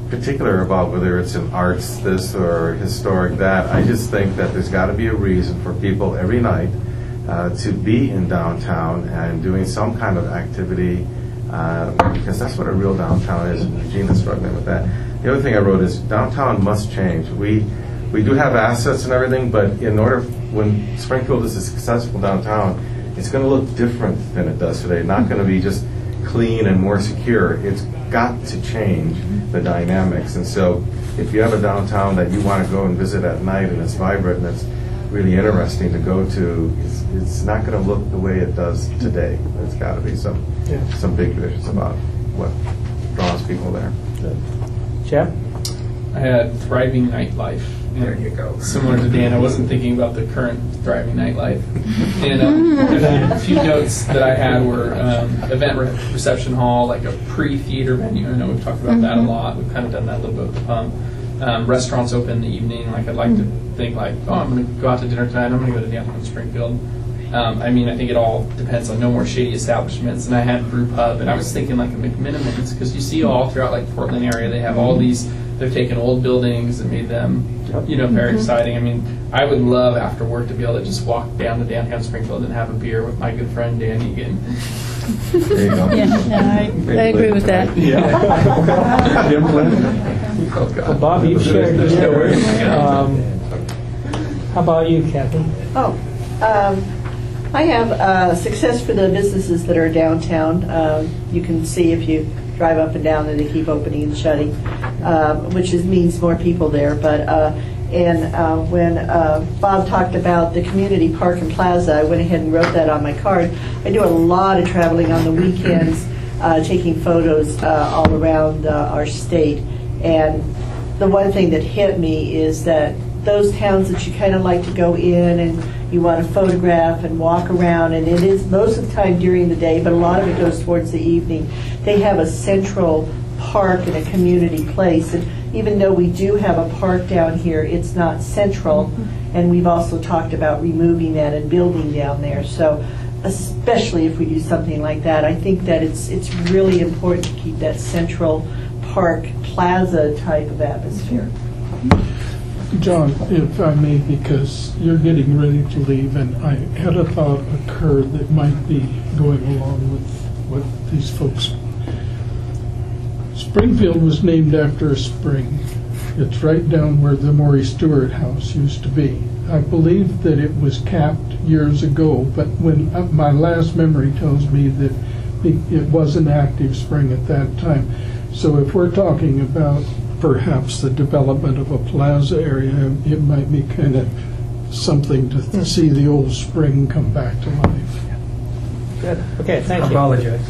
particular about whether it's an arts this or historic that. I just think that there's got to be a reason for people every night to be in downtown and doing some kind of activity, because that's what a real downtown is, and Regina's struggling with that. The other thing I wrote is downtown must change. We do have assets and everything, but in order, when Springfield is a successful downtown, it's going to look different than it does today. Not going to be just clean and more secure. It's got to change the dynamics. And so if you have a downtown that you want to go and visit at night and it's vibrant and it's really interesting to go to, it's not going to look the way it does today. There's got to be some big visions about what draws people there. Jeff? I had thriving nightlife. There you go. Similar to Dan, I wasn't thinking about the current thriving nightlife. And a few notes that I had were event reception hall, like a pre-theater venue. I know we've talked about that a lot. We've kind of done that a little bit with the Pump. Restaurants open in the evening. Like I'd like to think like, oh, I'm going to go out to dinner tonight. I'm going to go to downtown Springfield. I mean, I think it all depends on no more shady establishments. And I had brew pub, and I was thinking like a McMinimans, because you see all throughout like Portland area, they have all these. They've taken old buildings and made them, very exciting. I mean, I would love after work to be able to just walk down to downtown Springfield and have a beer with my good friend Dan Egan. There you go. I agree with that. Well, Bob, you've shared yours. How about you, Kathy? I have success for the businesses that are downtown. You can see if you drive up and down that they keep opening and shutting, which means more people there. But when Bob talked about the community park and plaza, I went ahead and wrote that on my card. I do a lot of traveling on the weekends, taking photos all around our state. And the one thing that hit me is that those towns that you kind of like to go in and you want to photograph and walk around, and it is most of the time during the day, but a lot of it goes towards the evening. They have a central park and a community place, and even though we do have a park down here, it's not central, and we've also talked about removing that and building down there. So especially if we do something like that, I think that it's really important to keep that central park plaza type of atmosphere. John, if I may, because you're getting ready to leave, and I had a thought occur that might be going along with what these folks. Springfield was named after a spring. It's right down where the Maury Stewart House used to be. I believe that it was capped years ago, but when my last memory tells me that it was an active spring at that time. So if we're talking about perhaps the development of a plaza area, it might be kind of something to see the old spring come back to life. Good. Okay, thank you. Apologize.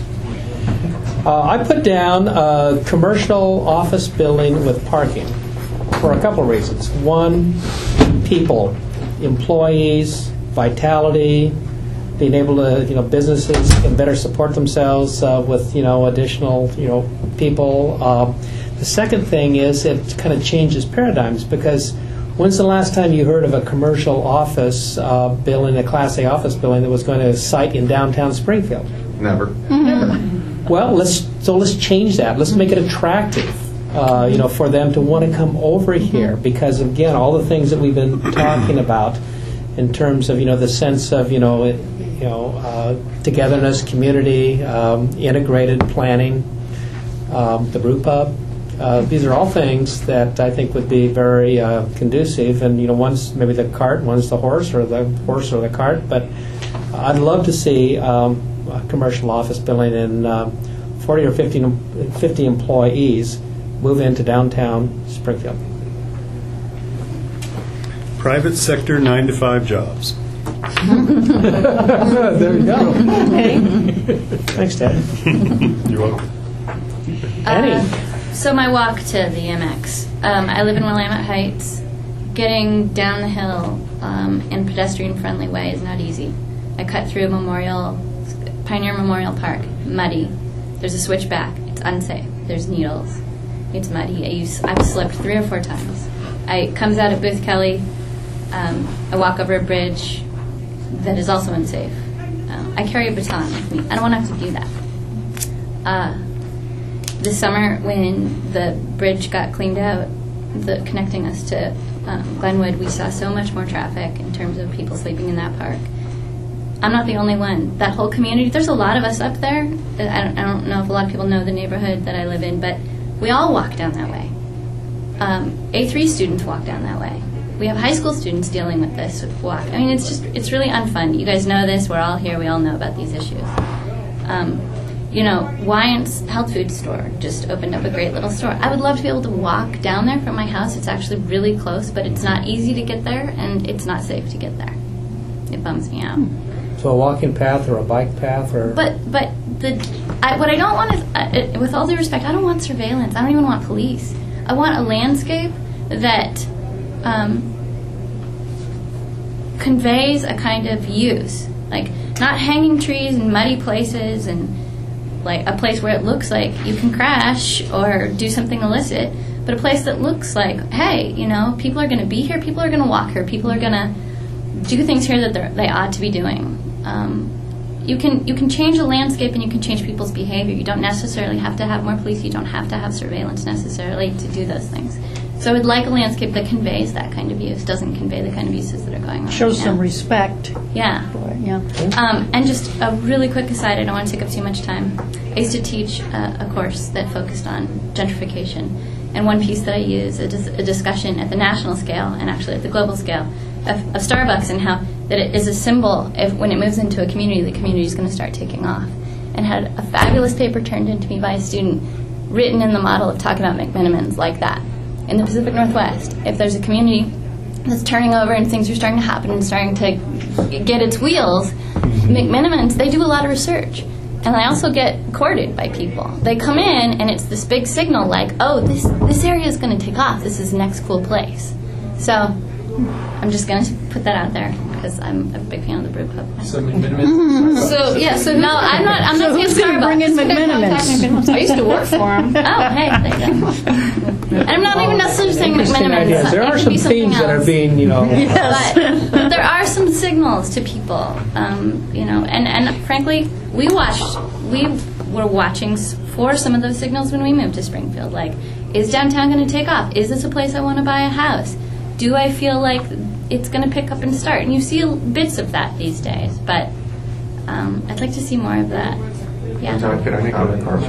I put down a commercial office building with parking for a couple of reasons. One, people, employees, vitality, being able to, businesses can better support themselves with, additional, people. The second thing is it kind of changes paradigms, because when's the last time you heard of a commercial office building, a Class A office building that was going to site in downtown Springfield? Never. Well, let's change that. Let's make it attractive, for them to want to come over here, because again, all the things that we've been talking about in terms of the sense of togetherness, community, integrated planning, the brew pub. These are all things that I think would be very conducive, and one's maybe the cart, one's the horse, or the cart. But I'd love to see a commercial office building in 40 or 50 employees move into downtown Springfield. Private sector 9-to-5 jobs. There you go. Okay. Thanks, Ted. You're welcome. Annie. So my walk to the MX. I live in Willamette Heights. Getting down the hill in pedestrian-friendly way is not easy. I cut through Pioneer Memorial Park, muddy. There's a switchback. It's unsafe. There's needles. It's muddy. I've slipped 3 or 4 times. I comes out of Booth Kelly. I walk over a bridge that is also unsafe. I carry a baton with me. I don't want to have to do that. This summer, when the bridge got cleaned out, connecting us to Glenwood, we saw so much more traffic in terms of people sleeping in that park. I'm not the only one. That whole community, there's a lot of us up there. I don't know if a lot of people know the neighborhood that I live in, but we all walk down that way. A3 students walk down that way. We have high school students dealing with this walk. I mean, it's really unfun. You guys know this. We're all here. We all know about these issues. Wyant's health food store just opened up a great little store. I would love to be able to walk down there from my house. It's actually really close, but it's not easy to get there, and it's not safe to get there. It bums me out. So a walking path or a bike path or... But what I don't want is, with all due respect, I don't want surveillance. I don't even want police. I want a landscape that conveys a kind of use, like not hanging trees and muddy places and like a place where it looks like you can crash or do something illicit, but a place that looks like, hey, people are going to be here, people are going to walk here, people are going to do things here that they ought to be doing. You can change the landscape and you can change people's behavior. You don't necessarily have to have more police. You don't have to have surveillance necessarily to do those things. So I would like a landscape that conveys that kind of use, doesn't convey the kind of uses that are going on. Shows right some now. respect. Yeah. For it, yeah. And just a really quick aside, I don't want to take up too much time. I used to teach a course that focused on gentrification. And one piece that I use is a discussion at the national scale and actually at the global scale of Starbucks and how that it is a symbol when it moves into a community, the community is going to start taking off. And had a fabulous paper turned into me by a student written in the model of talking about McMenamins like that. In the Pacific Northwest, if there's a community that's turning over and things are starting to happen and starting to get its wheels, McMenamins, they do a lot of research. And they also get courted by people. They come in and it's this big signal like, oh, this area is going to take off. This is the next cool place. So I'm just going to put that out there because I'm a big fan of the Brew Club. So McMenamins. So no, I'm not who's saying going to bring in Starbucks. McMenamins? I used to work for them. Oh, hey, there you go. And I'm not even necessarily saying McMenamins. There are some themes that are being, Yes. But there are some signals to people, and frankly, we were watching for some of those signals when we moved to Springfield. Like, is downtown going to take off? Is this a place I want to buy a house? Do I feel like it's going to pick up and start? And you see bits of that these days, but I'd like to see more of that. Yeah. Can I make a comment?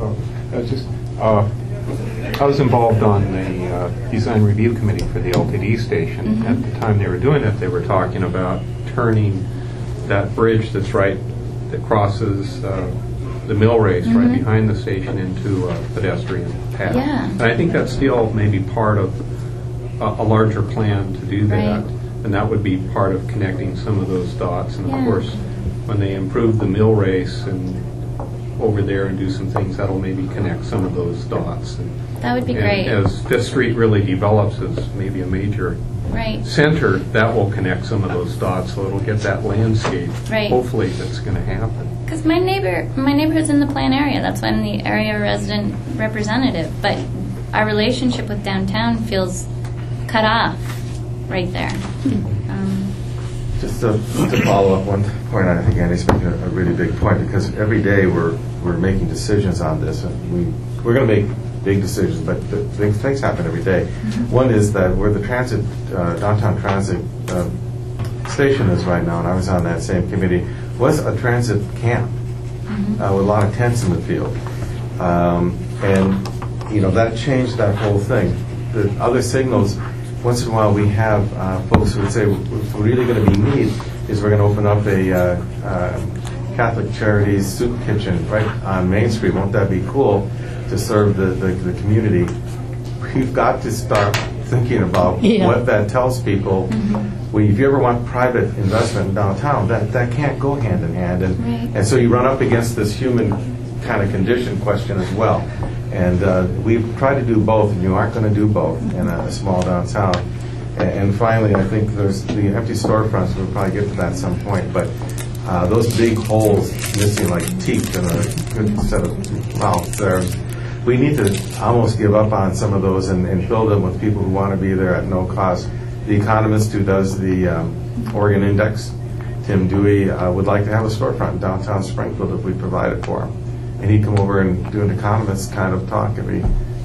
Sure. I was involved on the design review committee for the LTD station. Mm-hmm. At the time they were doing it, they were talking about turning that bridge that crosses the mill race right behind the station into a pedestrian path. Yeah. And I think that's still maybe part of a larger plan to do that. Right. And that would be part of connecting some of those dots. And Yeah. of course, when they improve the mill race and over there and do some things, that'll maybe connect some of those dots. And That would be great. as Fifth Street really develops as maybe a major Right. center, that will connect some of those dots, so it'll get that landscape. Right. Hopefully that's going to happen. Because my neighborhood's in the plan area. That's why I'm the area resident representative. But our relationship with downtown feels cut off right there. Just to follow up one point, I think Andy's making a really big point, because every day we're making decisions on this, and we're going to make big decisions, but things happen every day. One is that where the transit, downtown transit station is right now, and I was on that same committee, was a transit camp with a lot of tents in the field. And, that changed that whole thing. The other signals, once in a while we have folks who would say, if we're really going to be neat, is we're going to open up a Catholic Charities soup kitchen right on Main Street. Won't that be cool to serve the community? We've got to start thinking about what that tells people. If you ever want private investment in downtown, that can't go hand in hand. And so you run up against this human kind of condition question as well. And we've tried to do both, and you aren't going to do both in a small downtown. And finally, I think there's the empty storefronts. We'll probably get to that at some point. But those big holes missing like teeth in a good set of mouths there, we need to almost give up on some of those and fill them with people who want to be there at no cost. The economist who does the Oregon Index, Tim Dewey, would like to have a storefront in downtown Springfield if we provide it for him. And he'd come over and do an economist kind of talk every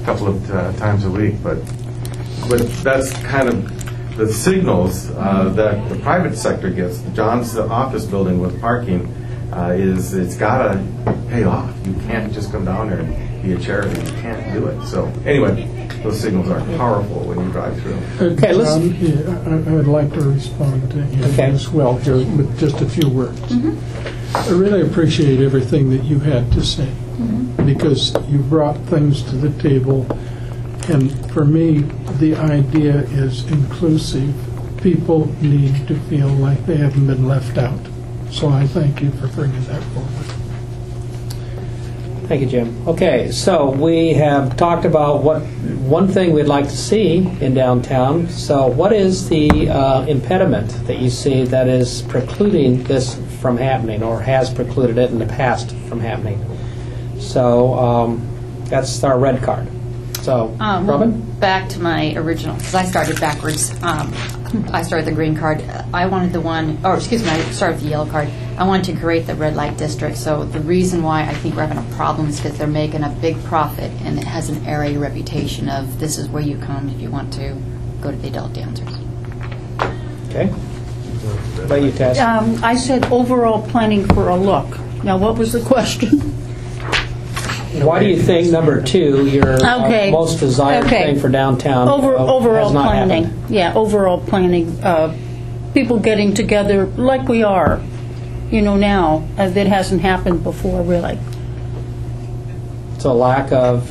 couple of times a week, but that's kind of the signals that the private sector gets. John's office building with parking it's got to pay off. You can't just come down there and be a charity. You can't do it. So anyway, those signals are powerful when you drive through. Okay, let's. I would like to respond to him as well here with just a few words. I really appreciate everything that you had to say because you brought things to the table. And for me, the idea is inclusive. People need to feel like they haven't been left out. So I thank you for bringing that forward. Thank you, Jim. Okay, so we have talked about what one thing we'd like to see in downtown. So what is the impediment that you see that is precluding this from happening or has precluded it in the past from happening? So that's our red card. So, Robin? Back to my original, because I started backwards. I started the green card. I wanted the one, or excuse me, I started with the yellow card. I wanted to create the red light district. So the reason why I think we're having a problem is because they're making a big profit, and it has an area reputation of this is where you come if you want to go to the adult dancers. Okay. What about you, Tess? I said overall planning for a look. Now, what was the question? Why do you think number 2, your most desired thing for downtown, overall has not planning? happened? Yeah, overall planning. People getting together like we are, now. That hasn't happened before, really. So lack of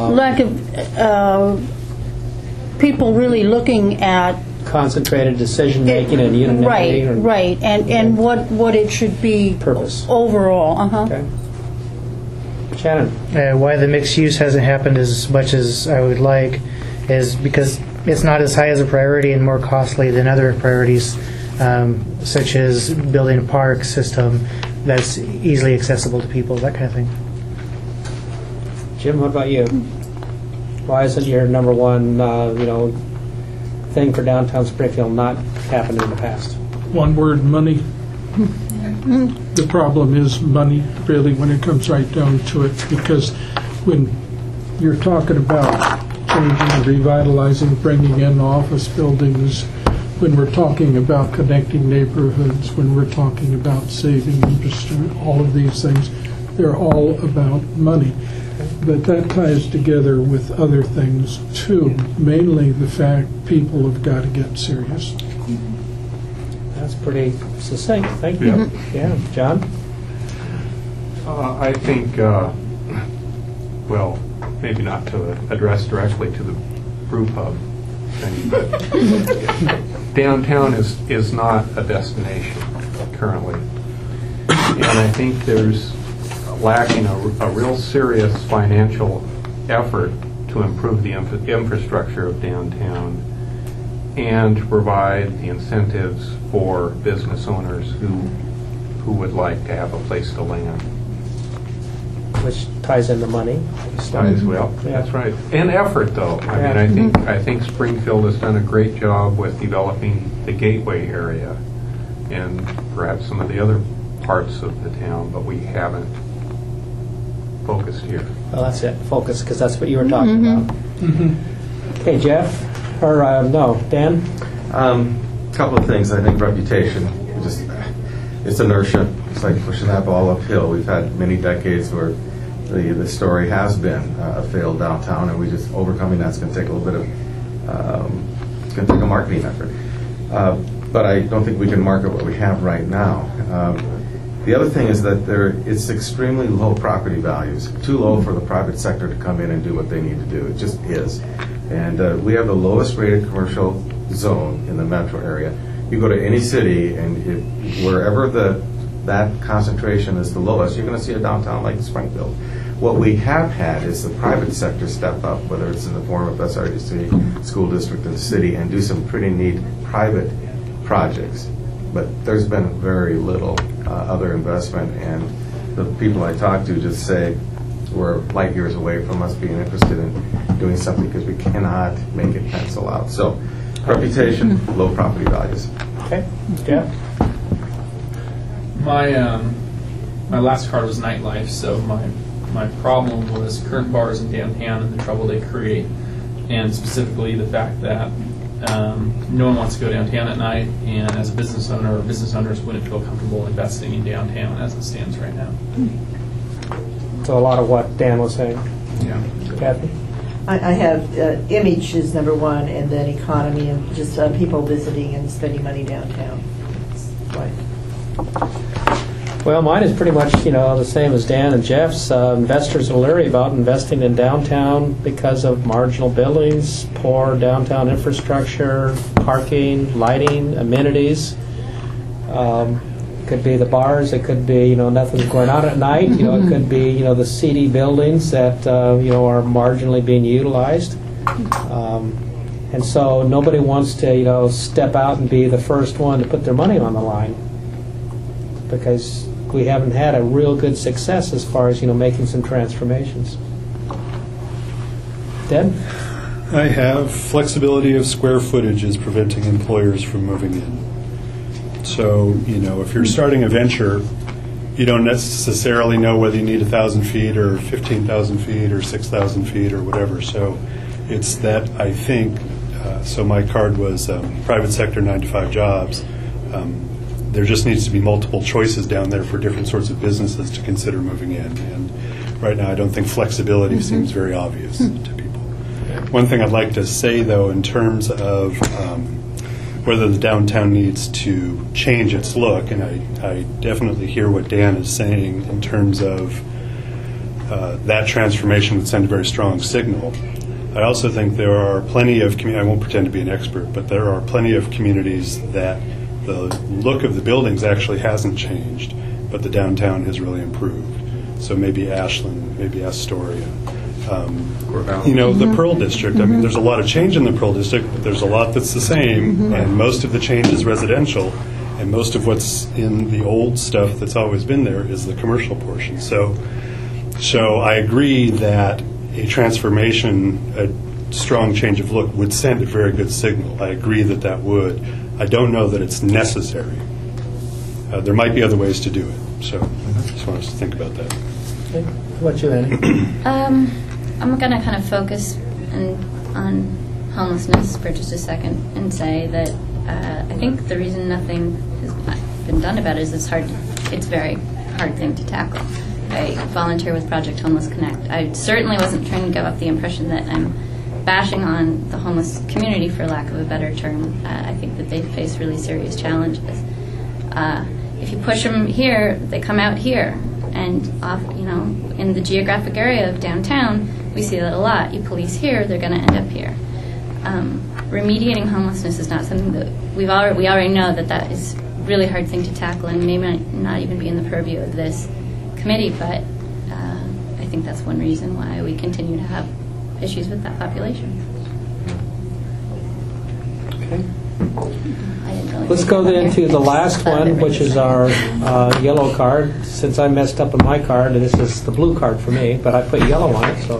people really looking at concentrated decision making and unanimity. Right, and what it should be. Purpose. Overall. Okay. Shannon. Why the mixed use hasn't happened as much as I would like is because it's not as high as a priority and more costly than other priorities, such as building a park system that's easily accessible to people, that kind of thing. Jim, what about you? Why isn't your number 1, thing for downtown Springfield not happened in the past? One word, money. The problem is money, really, when it comes right down to it, because when you're talking about changing and revitalizing, bringing in office buildings, when we're talking about connecting neighborhoods, when we're talking about saving industry, all of these things, they're all about money. But that ties together with other things, too, mainly the fact people have got to get serious. That's pretty succinct. Thank you. Yeah. John? I think, well, maybe not to address directly to the brew pub thing, but downtown is not a destination currently. And I think there's lacking a real serious financial effort to improve the infrastructure of downtown and to provide the incentives for business owners who would like to have a place to land. Which ties into money. That's right. And effort, though. I think Springfield has done a great job with developing the gateway area and perhaps some of the other parts of the town, but we haven't focused here. Well, that's it. Focus, because that's what you were talking about. Okay, Jeff? Or, no, Dan? A couple of things. I think reputation. It's inertia. It's like pushing that ball uphill. We've had many decades where the story has been a failed downtown, and we just overcoming that's going to take a little bit of it's going to take a marketing effort. But I don't think we can market what we have right now. The other thing is that it's extremely low property values, too low for the private sector to come in and do what they need to do. It just is. And we have the lowest rated commercial zone in the metro area. You go to any city, and wherever that concentration is the lowest, you're going to see a downtown like Springfield. What we have had is the private sector step up, whether it's in the form of SRDC, school district, and city, and do some pretty neat private projects. But there's been very little other investment, and the people I talk to just say we're light years away from us being interested in doing something because we cannot make it pencil out. So, reputation, low property values. Okay, yeah. My last card was nightlife, so my My problem was current bars in downtown and the trouble they create, and specifically the fact that no one wants to go downtown at night, and as a business owner, or business owners wouldn't feel comfortable investing in downtown as it stands right now. So a lot of what Dan was saying. Yeah. Kathy? I have image is number one, and then economy and just people visiting and spending money downtown. Right. Well, mine is pretty much, the same as Dan and Jeff's. Investors are leery about investing in downtown because of marginal buildings, poor downtown infrastructure, parking, lighting, amenities. Could be the bars. It could be, nothing's going on at night. It could be, the seedy buildings that, are marginally being utilized. And so nobody wants to, step out and be the first one to put their money on the line, because we haven't had a real good success as far as, making some transformations. Deb? I have flexibility of square footage is preventing employers from moving in. So, if you're starting a venture, you don't necessarily know whether you need 1,000 feet or 15,000 feet or 6,000 feet or whatever. So it's that, I think, so my card was private sector 9-to-5 jobs. There just needs to be multiple choices down there for different sorts of businesses to consider moving in. And right now I don't think flexibility seems very obvious to people. One thing I'd like to say, though, in terms of whether the downtown needs to change its look, and I definitely hear what Dan is saying in terms of that transformation would send a very strong signal. I also think there are plenty of I won't pretend to be an expert, but there are plenty of communities that the look of the buildings actually hasn't changed, but the downtown has really improved. So maybe Ashland, maybe Astoria. The Pearl District. I mean, there's a lot of change in the Pearl District, but there's a lot that's the same, and most of the change is residential, and most of what's in the old stuff that's always been there is the commercial portion. So I agree that a transformation, a strong change of look, would send a very good signal. I agree that would. I don't know that it's necessary. There might be other ways to do it. So I just want us to think about that. Okay. What about you, Annie? I'm going to kind of focus on homelessness for just a second and say that I think the reason nothing has been done about it is it's a very hard thing to tackle. I volunteer with Project Homeless Connect. I certainly wasn't trying to give up the impression that I'm bashing on the homeless community, for lack of a better term. I think that they face really serious challenges. If you push them here, they come out here. And in the geographic area of downtown, we see that a lot. You police here, they're going to end up here. Remediating homelessness is not something that we already know that is a really hard thing to tackle, and may not even be in the purview of this committee. But I think that's one reason why we continue to have issues with that population. Okay. Let's go then to the last one, which is our yellow card. Since I messed up on my card, this is the blue card for me, but I put yellow on it, so.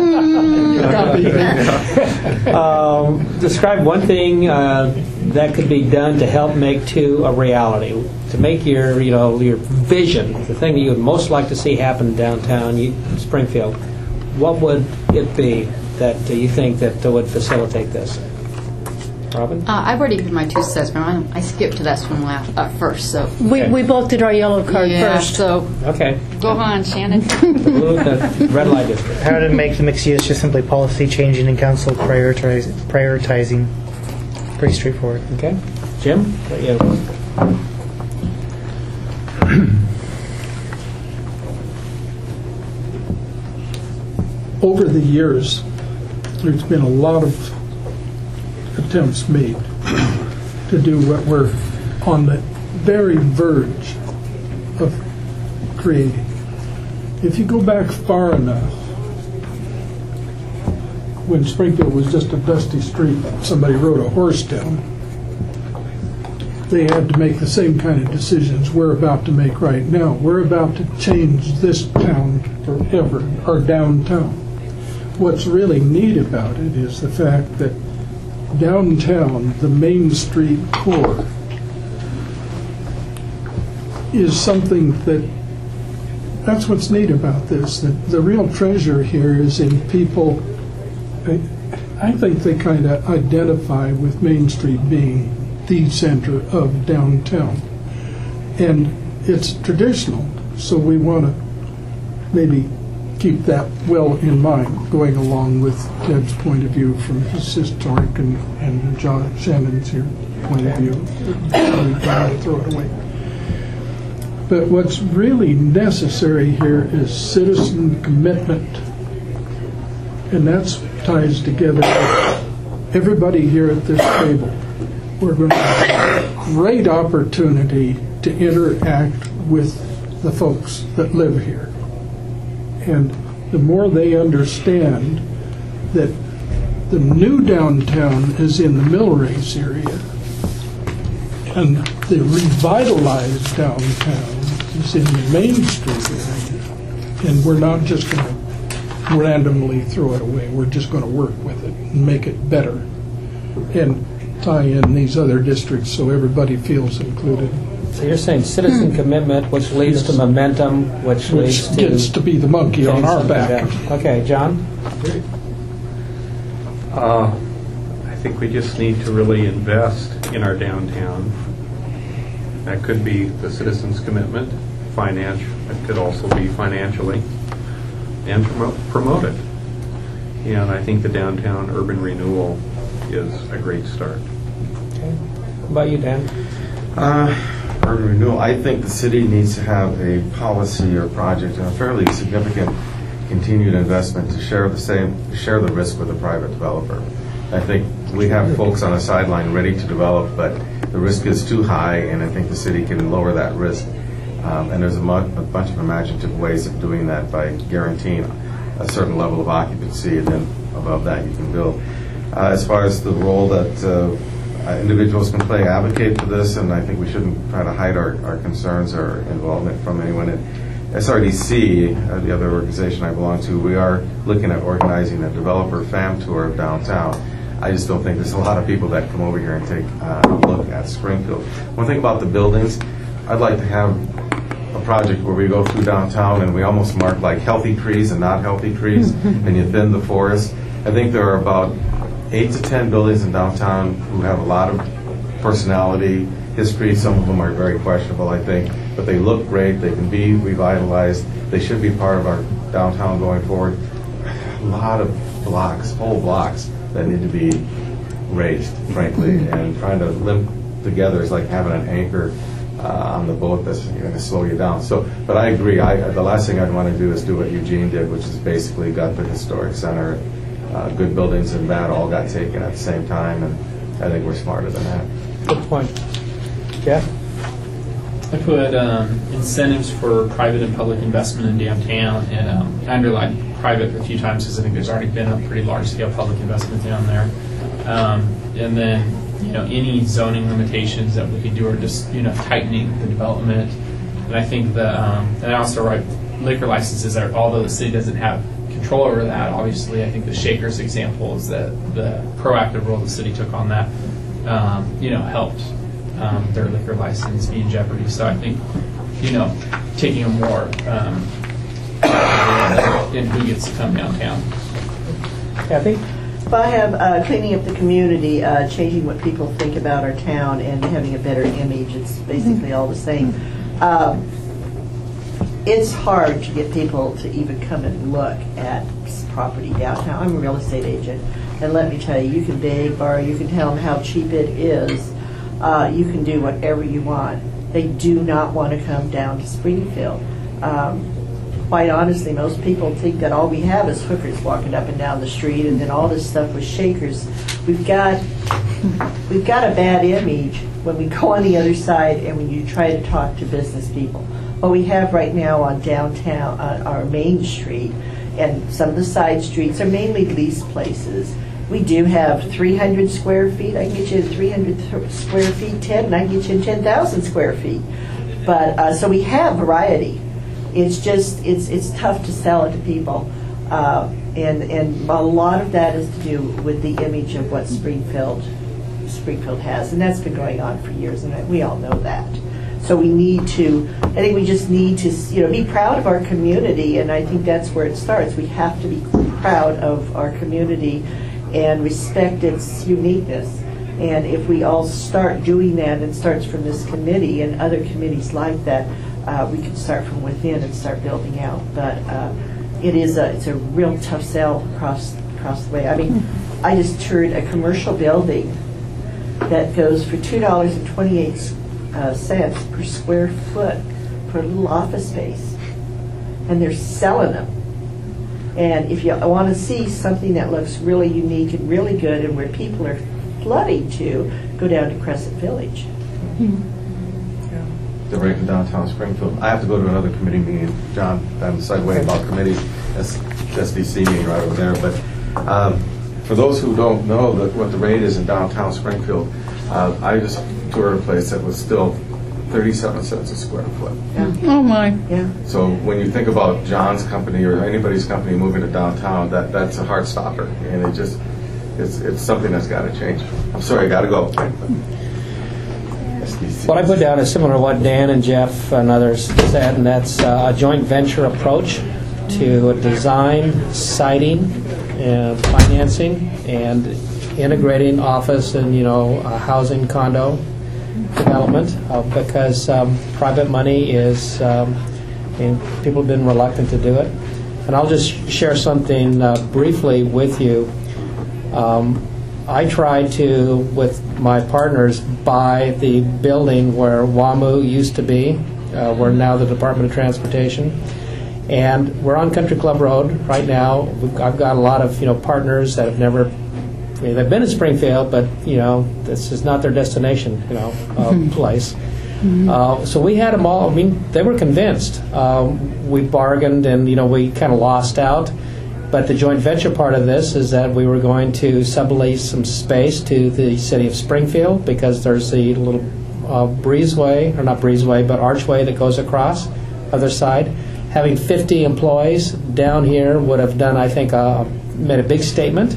Describe one thing that could be done to help make two a reality, to make your vision, the thing that you would most like to see happen downtown Springfield. What would it be that you think that would facilitate this? Robin? I've already given my 2 cents, but I skipped to that one first. So we both did our yellow card first. So okay, go on, Shannon. The red light district. How to make the mixed use just simply policy changing and council prioritizing. Pretty straightforward. Okay, Jim. What you Over the years, there's been a lot of attempts made to do what we're on the very verge of creating. If you go back far enough, when Springfield was just a dusty street, somebody rode a horse down, they had to make the same kind of decisions we're about to make right now. We're about to change this town forever, our downtown. What's really neat about it is the fact that downtown, the Main Street core, is something that that's what's neat about this. The real treasure here is in people. I think they kind of identify with Main Street being the center of downtown. And it's traditional, so we want to maybe keep that well in mind, going along with Ted's point of view from his historic and John Shannon's here point of view. Throw it away. But what's really necessary here is citizen commitment. And that ties together with everybody here at this table. We're going to have a great opportunity to interact with the folks that live here. And the more they understand that the new downtown is in the Millrace area and the revitalized downtown is in the Main Street area, and we're not just going to randomly throw it away. We're just going to work with it and make it better and tie in these other districts so everybody feels included. So you're saying citizen commitment, which leads to momentum, which leads to... gets to be the monkey on our back. Okay, John? I think we just need to really invest in our downtown. That could be the citizens' commitment, it could also be financially, and promote it. And I think the downtown urban renewal is a great start. Okay. How about you, Dan? Urban renewal, I think the city needs to have a policy or project and a fairly significant continued investment to share the risk with a private developer. I think we have folks on the sideline ready to develop, but the risk is too high, and I think the city can lower that risk. And there's a bunch of imaginative ways of doing that by guaranteeing a certain level of occupancy, and then above that you can build. As far as the role that individuals can play, advocate for this, and I think we shouldn't try to hide our concerns or involvement from anyone. At SRDC, the other organization I belong to, we are looking at organizing a developer fam tour of downtown. I just don't think there's a lot of people that come over here and take a look at Springfield. One thing about the buildings, I'd like to have a project where we go through downtown and we almost mark like healthy trees and not healthy trees, and you thin the forest. I think there are about 8 to 10 buildings in downtown who have a lot of personality, history. Some of them are very questionable, I think, but they look great. They can be revitalized. They should be part of our downtown going forward. A lot of blocks, whole blocks, that need to be raised, frankly, and trying to limp together is like having an anchor on the boat that's going to slow you down. So, but I agree. The last thing I'd want to do is do what Eugene did, which is basically got the historic center, good buildings and that all got taken at the same time, and I think we're smarter than that. Good point. Jeff? I put incentives for private and public investment in downtown, and I underlined private a few times because I think there's already been a pretty large-scale public investment down there. And then, any zoning limitations that we could do are just, tightening the development. And I think and I also write liquor licenses, although the city doesn't have control over that, obviously, I think the Shakers example is that the proactive role the city took on that, helped their liquor license be in jeopardy. So I think, taking a more in who gets to come downtown. Kathy? If I have cleaning up the community, changing what people think about our town, and having a better image, it's basically all the same. It's hard to get people to even come and look at property downtown. I'm a real estate agent, and let me tell you, you can beg, borrow, you can tell them how cheap it is. You can do whatever you want. They do not want to come down to Springfield. Quite honestly, most people think that all we have is hookers walking up and down the street, and then all this stuff with Shakers. We've got a bad image when we go on the other side and when you try to talk to business people. What we have right now on downtown, on our main street, and some of the side streets are mainly leased places. We do have 300 square feet. I can get you in 300 square feet, 10, and I can get you in 10,000 square feet. But so we have variety. It's just it's tough to sell it to people, and a lot of that is to do with the image of what Springfield has, and that's been going on for years, and we all know that. So we need to, I think we just need to, be proud of our community, and I think that's where it starts. We have to be proud of our community and respect its uniqueness. And if we all start doing that, and starts from this committee and other committees like that, we can start from within and start building out. But it's a real tough sell across the way. I mean, I just toured a commercial building that goes for $2.28 per square foot for a little office space, and they're selling them. And if you want to see something that looks really unique and really good, and where people are flooding to, go down to Crescent Village. They're right in downtown Springfield. I have to go to another committee meeting, John, on the segue about committee, that's SDC meeting right over there. But for those who don't know what the rate is in downtown Springfield, I just toured a place that was still 37 cents a square foot. Yeah. Oh, my. Yeah. So when you think about John's company or anybody's company moving to downtown, that's a heart stopper, and it's something that's got to change. I'm sorry, I got to go. What I put down is similar to what Dan and Jeff and others said, and that's a joint venture approach to design, siting, and financing, and integrating office and housing condo development, because private money is, people have been reluctant to do it. And I'll just share something briefly with you. I tried to, with my partners, buy the building where WAMU used to be. We're now the Department of Transportation. And we're on Country Club Road right now. I've got a lot of partners that have never, they've been in Springfield, but this is not their destination, place. So we had them all. I mean, they were convinced. We bargained, and we kind of lost out. But the joint venture part of this is that we were going to sublease some space to the city of Springfield, because there's the little breezeway, or not breezeway, but archway that goes across other side. Having 50 employees down here would have done, I think, made a big statement.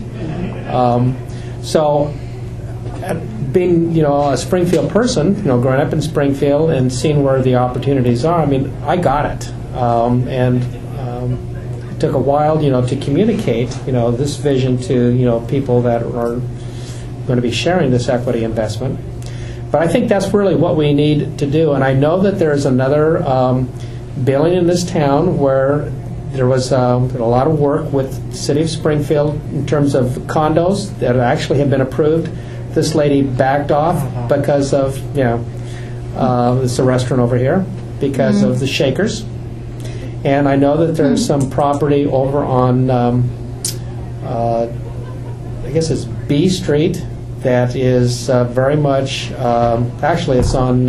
So being, a Springfield person, growing up in Springfield and seeing where the opportunities are, I mean, I got it. And it took a while, to communicate, this vision to, people that are going to be sharing this equity investment. But I think that's really what we need to do. And I know that there's another building in this town where there was a lot of work with the city of Springfield in terms of condos that actually have been approved. This lady backed off because of, it's a restaurant over here, because of the Shakers. And I know that there's some property over on, I guess it's B Street, that is very much, actually it's on,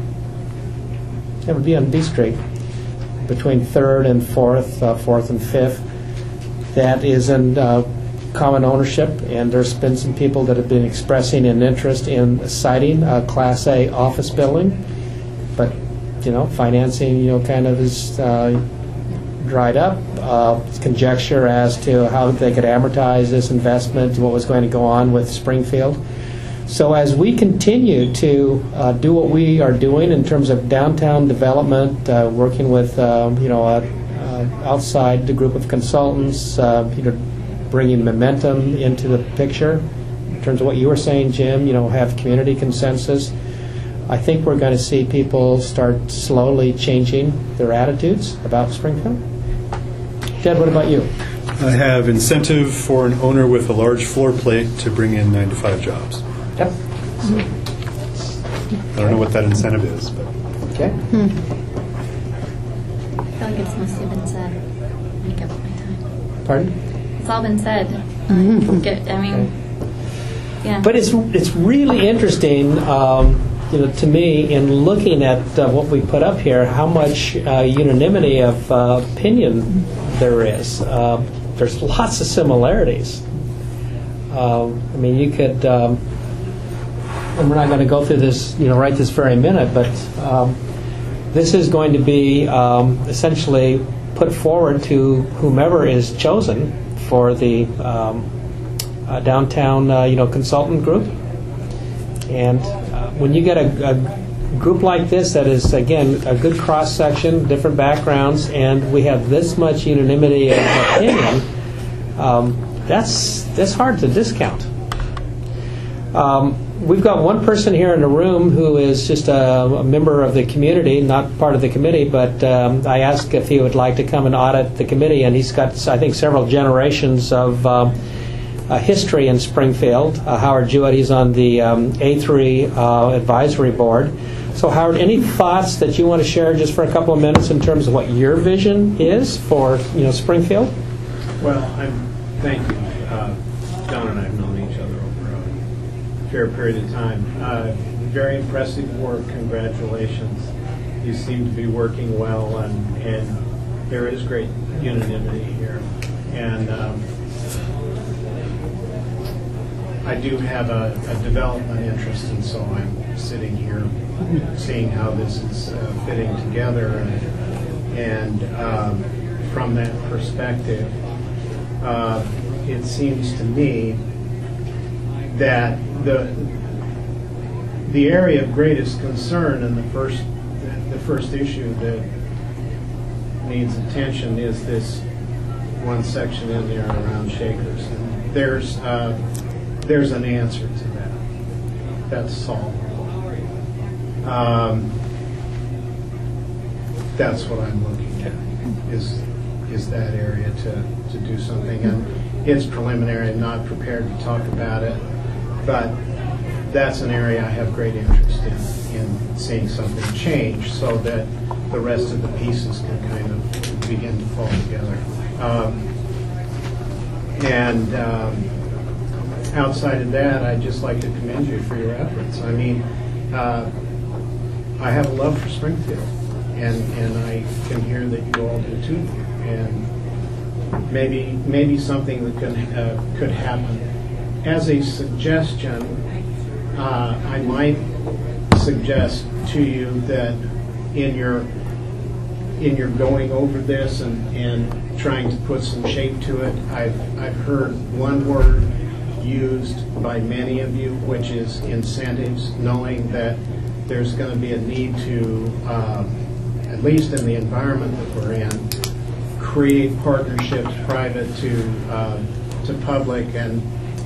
it would be on B Street, between 3rd and 4th and 5th, that is in common ownership, and there's been some people that have been expressing an interest in siting a Class A office building, but financing kind of is dried up. It's conjecture as to how they could amortize this investment, what was going to go on with Springfield. So as we continue to do what we are doing in terms of downtown development, working with outside the group of consultants, bringing momentum into the picture, in terms of what you were saying, Jim, have community consensus, I think we're going to see people start slowly changing their attitudes about Springfield. Jed, what about you? I have incentive for an owner with a large floor plate to bring in 9 to 5 jobs. Yep. So, I don't know what that incentive is, but. Okay. I feel like it's mostly been said. Make up my time. Pardon? It's all been said. Yeah. But it's really interesting, to me, in looking at what we put up here, how much unanimity of opinion there is. There's lots of similarities. You could, and we're not going to go through this, right this very minute, but this is going to be essentially put forward to whomever is chosen for the downtown, consultant group. And when you get a group like this that is, again, a good cross-section, different backgrounds, and we have this much unanimity of opinion, that's hard to discount. We've got one person here in the room who is just a member of the community, not part of the committee, but I asked if he would like to come and audit the committee, and he's got, I think, several generations of history in Springfield. Howard Jewett, he's on the A3 advisory board. So Howard, any thoughts that you want to share just for a couple of minutes in terms of what your vision is for Springfield? Well, thank you. Don and I have known each other over a fair period of time. Very impressive work. Congratulations. You seem to be working well, and there is great unanimity here. And I do have a development interest, and so I'm sitting here seeing how this is fitting together. And from that perspective, it seems to me that the area of greatest concern and the first issue that needs attention is this one section in there around Shakers. And there's an answer to that. That's solvable. That's what I'm looking at, is that area to do something. And it's preliminary. I'm not prepared to talk about it, but that's an area I have great interest in seeing something change so that the rest of the pieces can kind of begin to fall together. Outside of that, I'd just like to commend you for your efforts. I mean, I have a love for Springfield, and I can hear that you all do too. And maybe something that could happen. As a suggestion, I might suggest to you that in your going over this and trying to put some shape to it, I've heard one word used by many of you, which is incentives, knowing that there's going to be a need to, at least in the environment that we're in, create partnerships, private to public, and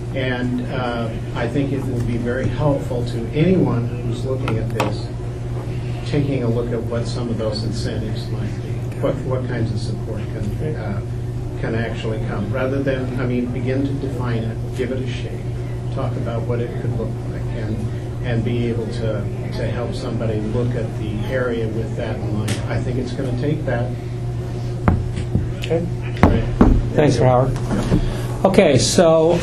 I think it will be very helpful to anyone who's looking at this, taking a look at what some of those incentives might be, what kinds of support can actually come, rather than, begin to define it, give it a shape, talk about what it could look like, and be able to help somebody look at the area with that in mind. I think it's going to take that. Okay. Right. Thanks, Howard. Okay, so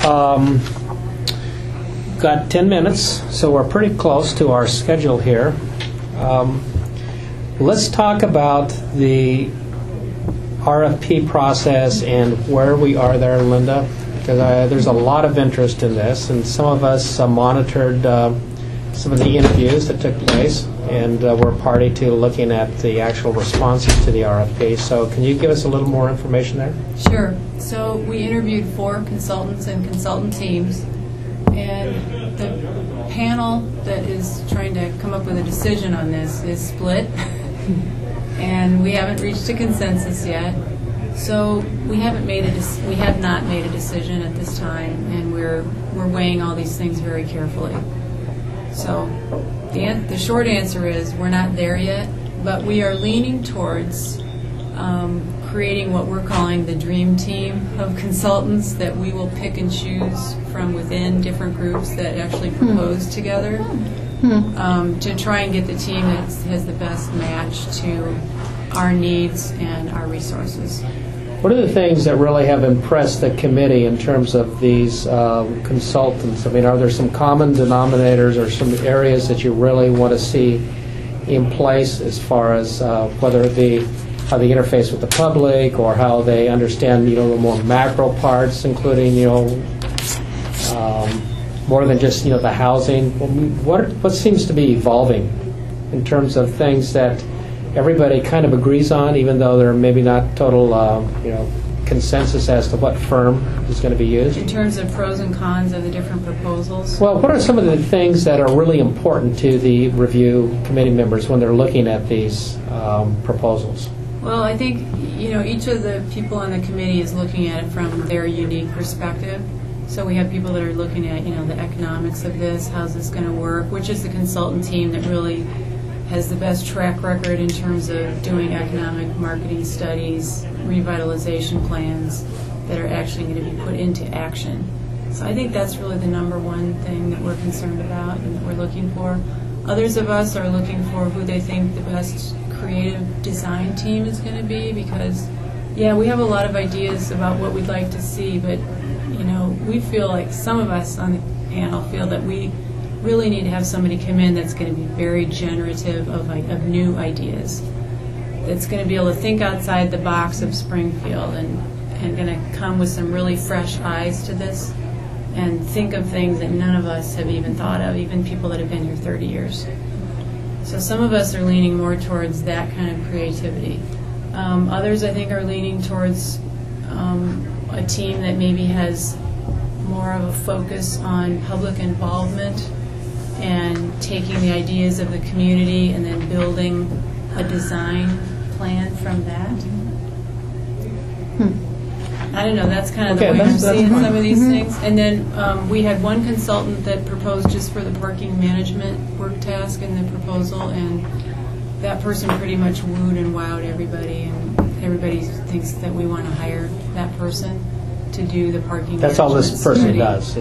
got 10 minutes, so we're pretty close to our schedule here. Let's talk about the RFP process and where we are there, Linda, because there's a lot of interest in this, and some of us monitored some of the interviews that took place, and we're party to looking at the actual responses to the RFP. So can you give us a little more information there? Sure. So we interviewed 4 consultants and consultant teams, and the panel that is trying to come up with a decision on this is split, and we haven't reached a consensus yet. So we have not made a decision at this time, and we're weighing all these things very carefully. So the short answer is we're not there yet, but we are leaning towards creating what we're calling the dream team of consultants that we will pick and choose from within different groups that actually propose together to try and get the team that has the best match to our needs and our resources. What are the things that really have impressed the committee in terms of these consultants? I mean, are there some common denominators or some areas that you really want to see in place as far as whether it be how they interface with the public or how they understand, the more macro parts, including, more than just, the housing? What seems to be evolving in terms of things that everybody kind of agrees on, even though they're maybe not total, consensus as to what firm is going to be used? In terms of pros and cons of the different proposals? Well, what are some of the things that are really important to the review committee members when they're looking at these proposals? Well, I think, each of the people on the committee is looking at it from their unique perspective. So we have people that are looking at, the economics of this, how's this going to work, which is the consultant team that really has the best track record in terms of doing economic marketing studies, revitalization plans that are actually going to be put into action. So I think that's really the number one thing that we're concerned about and that we're looking for. Others of us are looking for who they think the best creative design team is going to be, because, we have a lot of ideas about what we'd like to see, but, we feel like some of us on the panel feel that we really need to have somebody come in that's going to be very generative of new ideas, that's going to be able to think outside the box of Springfield and going to come with some really fresh eyes to this and think of things that none of us have even thought of, even people that have been here 30 years. So some of us are leaning more towards that kind of creativity. Others, I think, are leaning towards a team that maybe has more of a focus on public involvement and taking the ideas of the community and then building a design plan from that. I don't know, that's kind of the way I'm seeing some of these things. And then we had one consultant that proposed just for the parking management work task in the proposal, and that person pretty much wooed and wowed everybody, and everybody thinks that we want to hire that person to do the parking That's all this person study. does.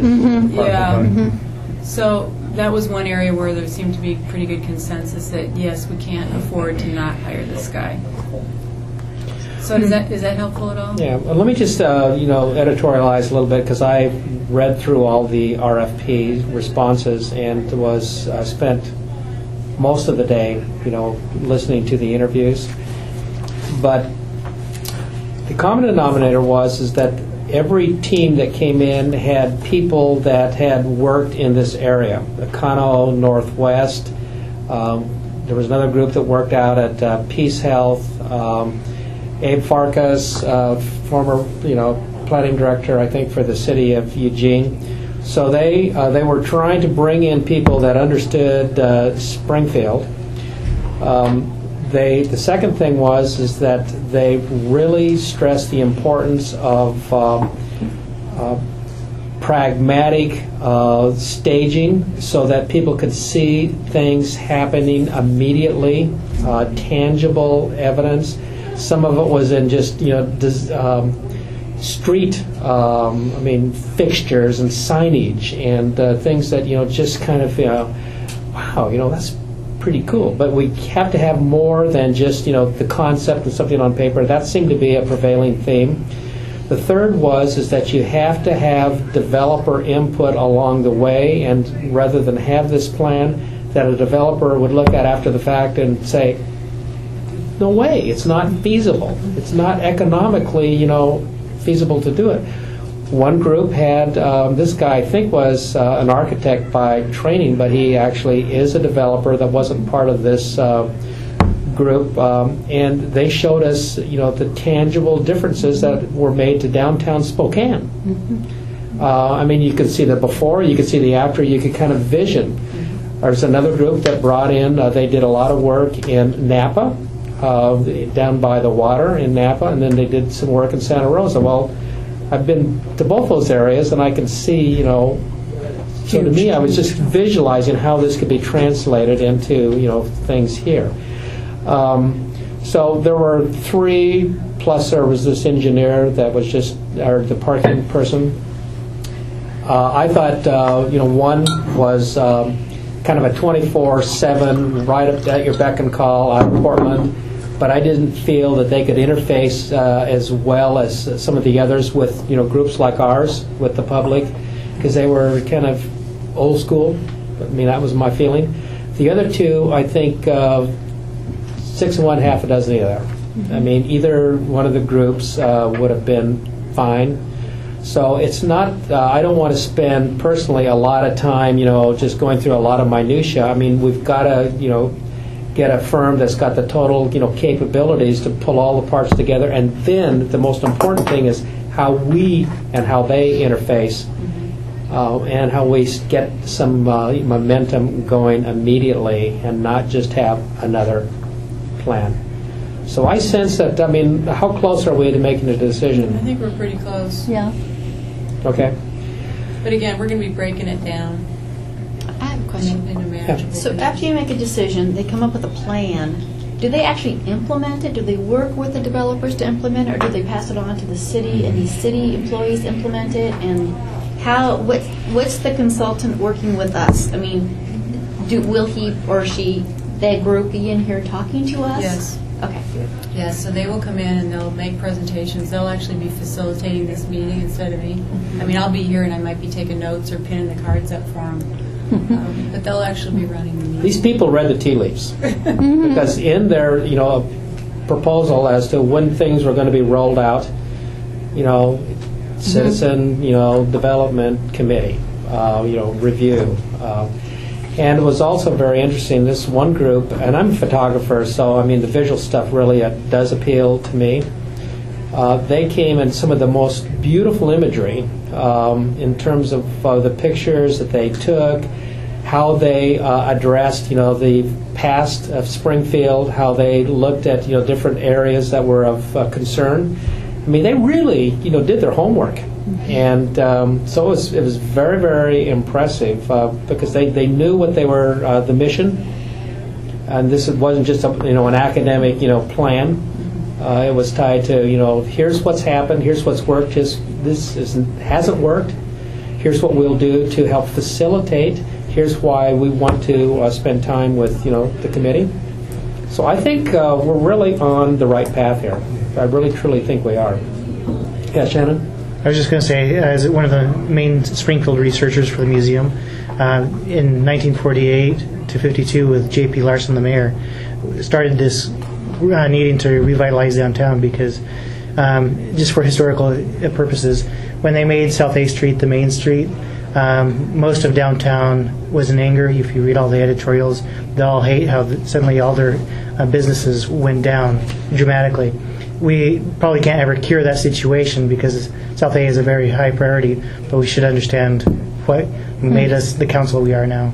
So that was one area where there seemed to be pretty good consensus that, yes, we can't afford to not hire this guy. So is that helpful at all? Yeah. Well, let me just editorialize a little bit, because I read through all the RFP responses and was spent most of the day, listening to the interviews. But the common denominator is that every team that came in had people that had worked in this area, the Econo Northwest. There was another group that worked out at Peace Health. Abe Farkas, former planning director, I think, for the city of Eugene. So they were trying to bring in people that understood Springfield. The second thing is that they really stressed the importance of pragmatic staging, so that people could see things happening immediately, tangible evidence. Some of it was in just street, fixtures and signage and things that just kind of wow, that's pretty cool. But we have to have more than just the concept and something on paper. That seemed to be a prevailing theme. The third is that you have to have developer input along the way, and rather than have this plan that a developer would look at after the fact and say, no way, it's not feasible. It's not economically, feasible to do it. One group had, this guy I think was an architect by training, but he actually is a developer that wasn't part of this group, and they showed us, the tangible differences that were made to downtown Spokane. You could see the before, you could see the after, you could kind of vision. There's another group that brought in, they did a lot of work in Napa, down by the water in Napa, and then they did some work in Santa Rosa. Well, I've been to both those areas, and I can see, so to me, I was just visualizing how this could be translated into, things here. So there were 3, plus there was this engineer that was or the parking person. I thought, one was kind of a 24/7, right up at your beck and call out of Portland. But I didn't feel that they could interface as well as some of the others with groups like ours with the public, because they were kind of old school. That was my feeling. The other two, I think, 6 of one, half a dozen the other. Either one of the groups would have been fine. So it's not. I don't want to spend personally a lot of time, just going through a lot of minutia. We've got to, get a firm that's got the total, capabilities to pull all the parts together, and then the most important thing is how we and how they interface, and how we get some momentum going immediately, and not just have another plan. So I sense that. I mean, how close are we to making a decision? I think we're pretty close. Yeah. Okay. But again, we're going to be breaking it down. I have a question. In a manageable So after you make a decision, they come up with a plan. Do they actually implement it? Do they work with the developers to implement it, or do they pass it on to the city and these city employees implement it? And what's the consultant working with us? I mean, will he or she, that group, be in here talking to us? Yes. Okay. Yes, so they will come in and they'll make presentations. They'll actually be facilitating this meeting instead of me. I mean, I'll be here and I might be taking notes or pinning the cards up for them. But they'll actually be running the meeting. These people read the tea leaves because in their, proposal as to when things were going to be rolled out, citizen, development committee, review. And it was also very interesting, this one group, and I'm a photographer, so I mean the visual stuff really does appeal to me. They came in some of the most beautiful imagery in terms of the pictures that they took, how they addressed, the past of Springfield, how they looked at, different areas that were of concern. I mean, they really, did their homework. And so it was very, very impressive because they knew what they were, the mission. And this wasn't just an academic, plan. It was tied to, here's what's happened, here's what's worked, hasn't worked. Here's what we'll do to help facilitate. Here's why we want to spend time with, the committee. So I think we're really on the right path here. I really, truly think we are. Yeah, Shannon? I was just going to say, as one of the main Springfield researchers for the museum, in 1948 to 52 with J.P. Larson, the mayor, started this needing to revitalize downtown because, just for historical purposes, when they made South 8th Street the main street, most of downtown was in anger. If you read all the editorials, they all hate how suddenly all their businesses went down dramatically. We probably can't ever cure that situation because South A is a very high priority, but we should understand what made us the council we are now.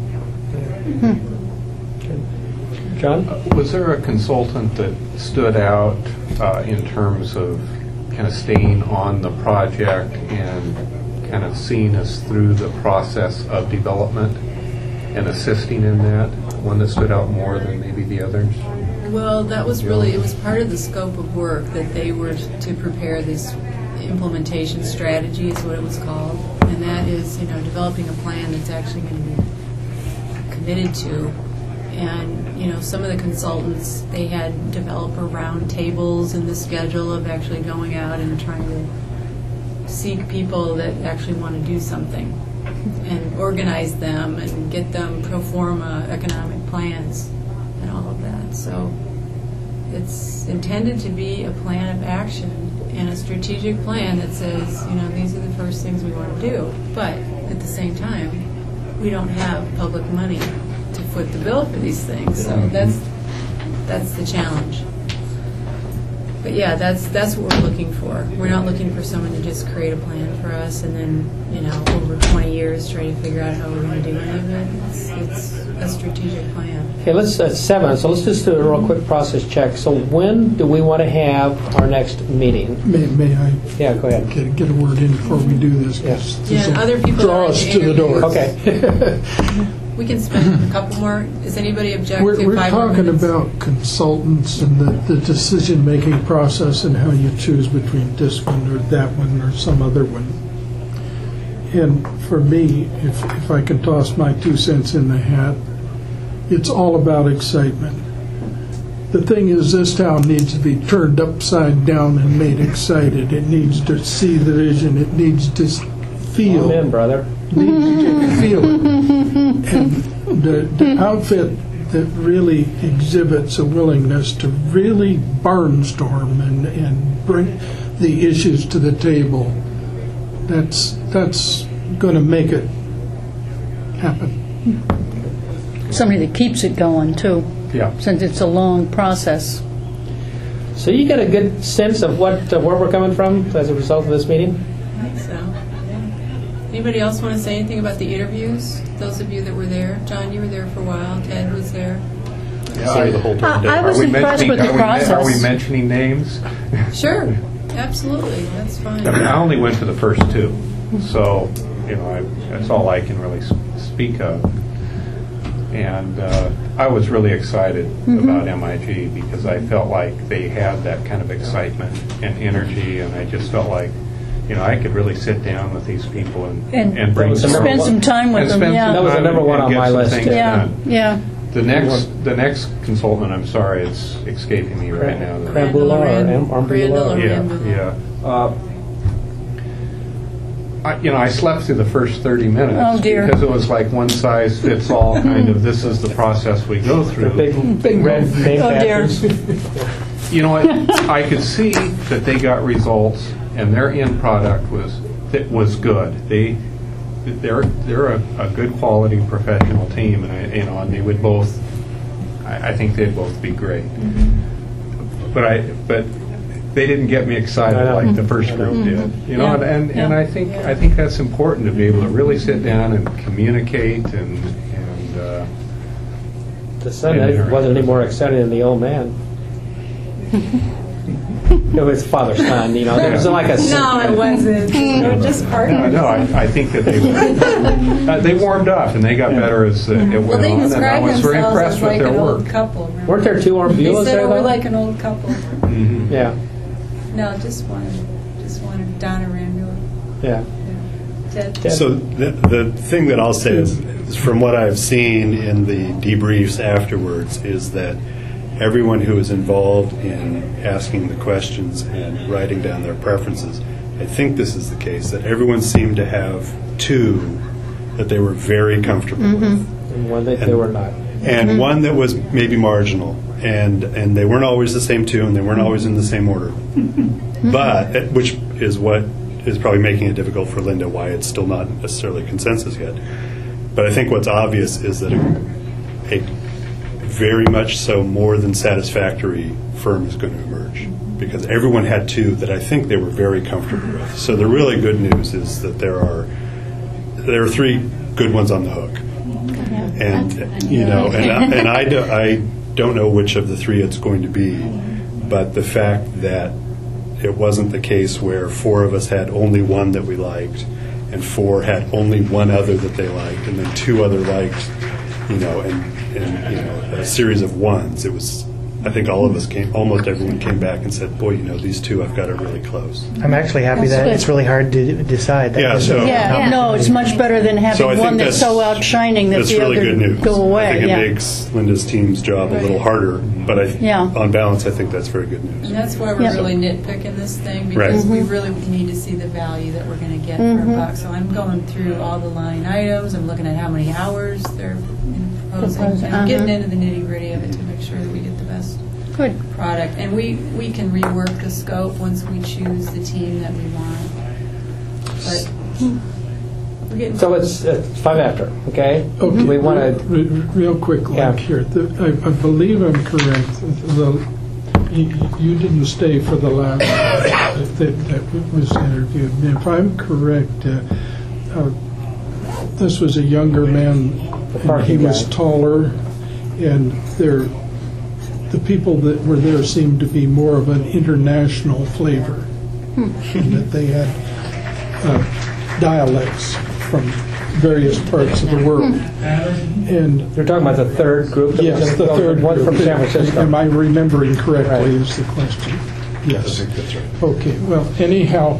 John? Was there a consultant that stood out in terms of kind of staying on the project and kind of seeing us through the process of development and assisting in that? One that stood out more than maybe the others? Well, that was really, it was part of the scope of work that they were to prepare this implementation strategy is what it was called. And that is, developing a plan that's actually going to be committed to. And, some of the consultants, they had developer round tables in the schedule of actually going out and trying to seek people that actually want to do something and organize them and get them pro forma economic plans and all of that. So it's intended to be a plan of action and a strategic plan that says, these are the first things we want to do. But at the same time, we don't have public money to foot the bill for these things. So that's the challenge. But yeah, that's what we're looking for. We're not looking for someone to just create a plan for us and then, over 20 years try to figure out how we're going to do any of it. It's a strategic plan. Okay, let's 7. So let's just do a real quick process check. So when do we want to have our next meeting? May I? Yeah, go ahead. Get a word in before we do this. Yeah, other people draw us to the door. Okay. We can spend a couple more. Does anybody object to 5 We're more talking minutes? about consultants and the decision-making process and how you choose between this one or that one or some other one. And for me, if I can toss my 2 cents in the hat, it's all about excitement. The thing is, this town needs to be turned upside down and made excited. It needs to see the vision. It needs to feel. Amen, brother. Needs to feel it. And the outfit that really exhibits a willingness to really barnstorm and bring the issues to the table, that's going to make it happen. Somebody that keeps it going, too. Yeah. since it's a long process. So you get a good sense of where we're coming from as a result of this meeting? I think so. Yeah. Anybody else want to say anything about the interviews? Those of you that were there. John, you were there for a while. Ted was there. Yeah, the whole time. I was impressed with the process. Are we mentioning names? Sure. Absolutely. That's fine. I mean, I only went to the first two, so that's all I can really speak of. And I was really excited about MIG because I felt like they had that kind of excitement and energy, and I just felt like, I could really sit down with these people and bring spend some time with them. Yeah, that was the number one on my list. Yeah. The next consultant, I'm sorry, it's escaping me right now. Randall or Yeah. I slept through the first 30 minutes Oh, dear. because it was like one size fits all kind of, this is the process we go through. Big red name badges. You know what? I could see that they got results and their end product was good. They're a good quality professional team, and they would both. I think they'd both be great. But they didn't get me excited like the first group did. And I think that's important to be able to really sit down and communicate and. The son wasn't any more exciting than the old man. It was father son, There was like a. No, it wasn't. They were just partners. No, I think that they warmed up and they got better as it went Well, they on, and I described was very themselves impressed as with like their an work. old couple. Remember? Weren't there two They Buellas said there, we're though? like an old couple. Yeah. No, just one. Donna Randall. Yeah. Ted. So the thing that I'll say is from what I've seen in the debriefs afterwards is that everyone who was involved in asking the questions and writing down their preferences, I think this is the case, that everyone seemed to have two that they were very comfortable with. And one that they were not. And one that was maybe marginal. And they weren't always the same two, and they weren't always in the same order. But, which is what is probably making it difficult for Linda, why it's still not necessarily consensus yet. But I think what's obvious is that a very much so more than satisfactory firm is going to emerge, because everyone had two that I think they were very comfortable with. So the really good news is that there are three good ones on the hook, and I don't know which of the three it's going to be, but the fact that it wasn't the case where four of us had only one that we liked and four had only one other that they liked, and then two other liked, and a series of ones. It was, I think all of us almost everyone came back and said, boy, these two I've got are really close. I'm actually happy that it's really hard to decide. No, it's much better than having one that's so outshining that the really other good news. go away. I think it makes Linda's team's job a little harder, but on balance, I think that's very good news. And that's why we're really nitpicking this thing, because we really need to see the value that we're going to get for a buck. So I'm going through all the line items. I'm looking at how many hours they're proposing. I'm getting into the nitty-gritty of it to make sure that we get the best product. And we can rework the scope once we choose the team that we want. But we're getting So it's 5 after, okay? Okay. We want to... Real quick, here. I believe I'm correct. You didn't stay for the last that was interviewed. If I'm correct, this was a younger man. And he was taller, and the people that were there seemed to be more of an international flavor, and that they had dialects from various parts of the world. And you're talking about the third group? Yes, the third one group. from San Francisco. Am I remembering correctly is the question? Yes. I think that's right. Okay, well, anyhow...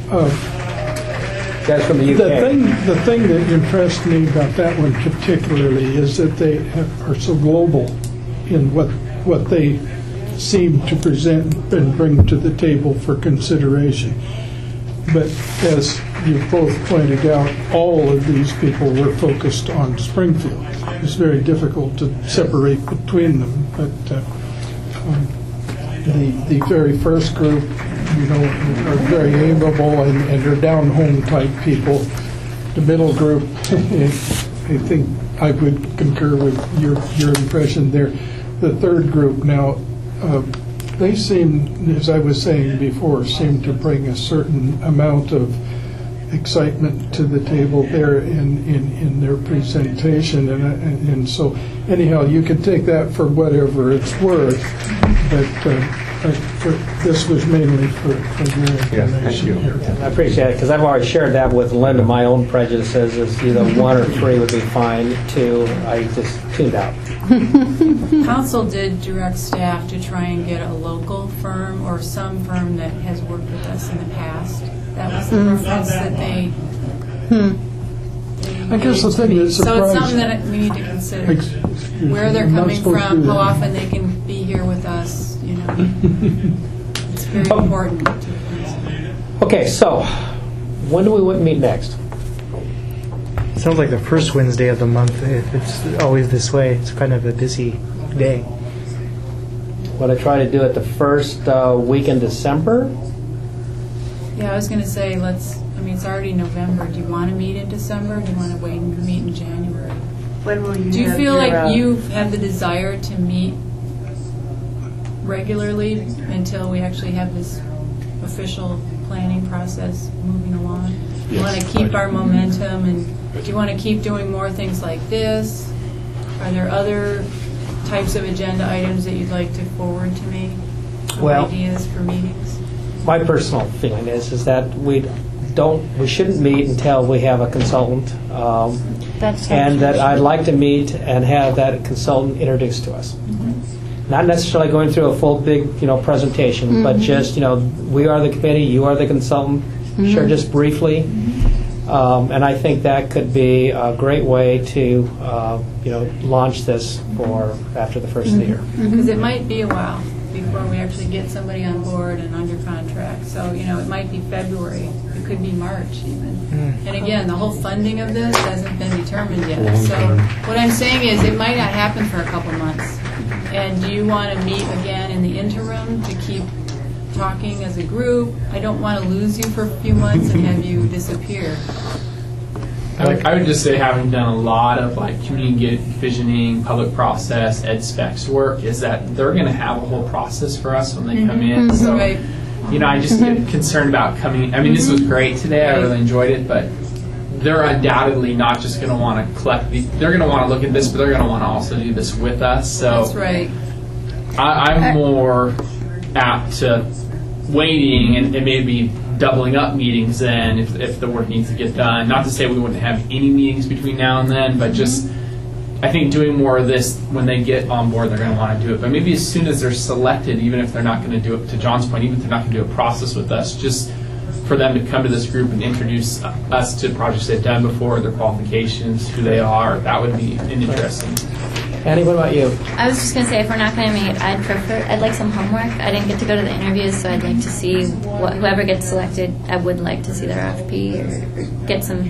Guys from the UK. The thing that impressed me about that one particularly is that they are so global in what they seem to present and bring to the table for consideration. But as you both pointed out, all of these people were focused on Springfield. It's very difficult to separate between them. But the very first group, are very amiable and are down-home type people. The middle group, I think I would concur with your impression. They're the third group now, they seem, as I was saying before, seem to bring a certain amount of excitement to the table there in their presentation, and so anyhow, you can take that for whatever it's worth, but this was mainly for your information here. I appreciate it, because I've already shared that with Linda. My own prejudices is either 1 or 3 would be fine. 2, I just tuned out. Council did direct staff to try and get a local firm or some firm that has worked with us in the past. That was the preference that they I guess the thing that surprised... So it's something that we need to consider. Where they're coming from, how often they can be here with us, you know. It's very important to consider. Okay, so when do we meet next? It sounds like the first Wednesday of the month. If it's always this way, it's kind of a busy day. Want to try to do it the first week in December? Yeah, I was going to say, it's already November. Do you want to meet in December, or do you want to wait and meet in January? When will you Do you have feel your, like you have the desire to meet regularly until we actually have this official planning process moving along? You want to keep our momentum, and do you want to keep doing more things like this? Are there other types of agenda items that you'd like to forward to me? Well, ideas for meetings? My personal feeling is that we shouldn't meet until we have a consultant, and that I'd like to meet and have that consultant introduced to us. Not necessarily going through a full big presentation, but just we are the committee, you are the consultant. Sure, just briefly, and I think that could be a great way to launch this for after the first of the year. Because it might be a while before we actually get somebody on board and under contract. So, it might be February. It could be March even. And again, the whole funding of this hasn't been determined yet. So what I'm saying is it might not happen for a couple months. And do you want to meet again in the interim to keep talking as a group? I don't want to lose you for a few months and have you disappear. I would just say, having done a lot of community visioning, public process, ed specs work, is that they're going to have a whole process for us when they come in. So, Right. I just get concerned about coming. I mean, this was great today. I really enjoyed it, but they're undoubtedly not just going to want to collect these. They're going to want to look at this, but they're going to want to also do this with us. So That's right. I'm more apt to waiting and maybe doubling up meetings then if the work needs to get done. Not to say we wouldn't have any meetings between now and then, but just I think doing more of this when they get on board, they're going to want to do it. But maybe as soon as they're selected, even if they're not going to do it, to John's point, even if they're not going to do a process with us, just for them to come to this group and introduce us to projects they've done before, their qualifications, who they are, that would be interesting. Annie, what about you? I was just going to say, if we're not going to meet, I'd like some homework. I didn't get to go to the interviews, so I'd like to see whoever gets selected. I would like to see their RFP or get some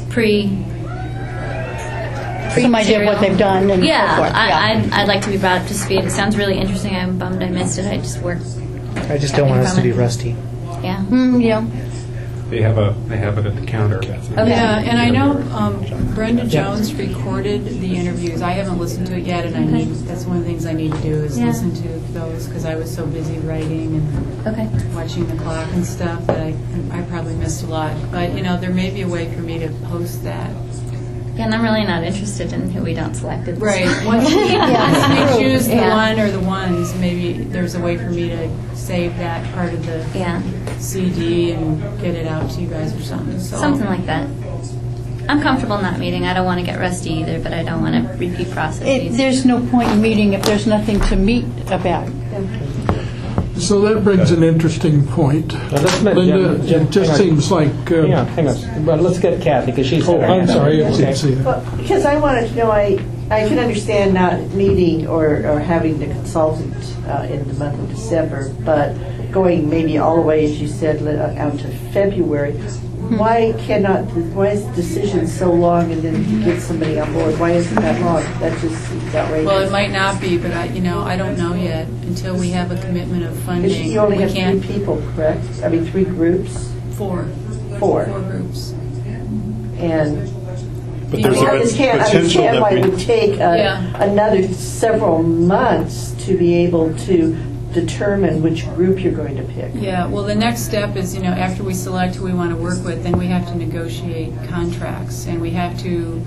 some idea of what they've done and yeah, so forth. I'd like to be brought up to speed. It sounds really interesting. I'm bummed I missed it. I just don't want us to be rusty. Yeah. Yeah. They have it at the counter. Okay. Yeah, and I know Brenda Jones recorded the interviews. I haven't listened to it yet, and that's one of the things I need to do is listen to those because I was so busy writing and watching the clock and stuff that I probably missed a lot. But there may be a way for me to post that. Yeah, and I'm really not interested in who we don't select. Right. Once we choose the one or the ones, maybe there's a way for me to save that part of the CD and get it out to you guys or something. So. Something like that. I'm comfortable not meeting. I don't want to get rusty either, but I don't want to repeat processes. There's no point in meeting if there's nothing to meet about. So that brings an interesting point. Linda, it just seems like... hang on. But let's get Kathy, because she's... I'm sorry. Because I wanted to know, I can understand not meeting or having the consultant in the month of December, but going maybe all the way, as you said, out to February. Why is the decision so long and then get somebody on board? Why is it that long? That just seems outrageous. Well, it might not be, but I don't know yet until we have a commitment of funding. You only have 3 people, correct? I mean, 3 groups? 4. 4 groups. And But there's a I just can't potential understand that why it we... would take another several months to be able to determine which group you're going to pick. Yeah, well, the next step is, after we select who we want to work with, then we have to negotiate contracts, and we have to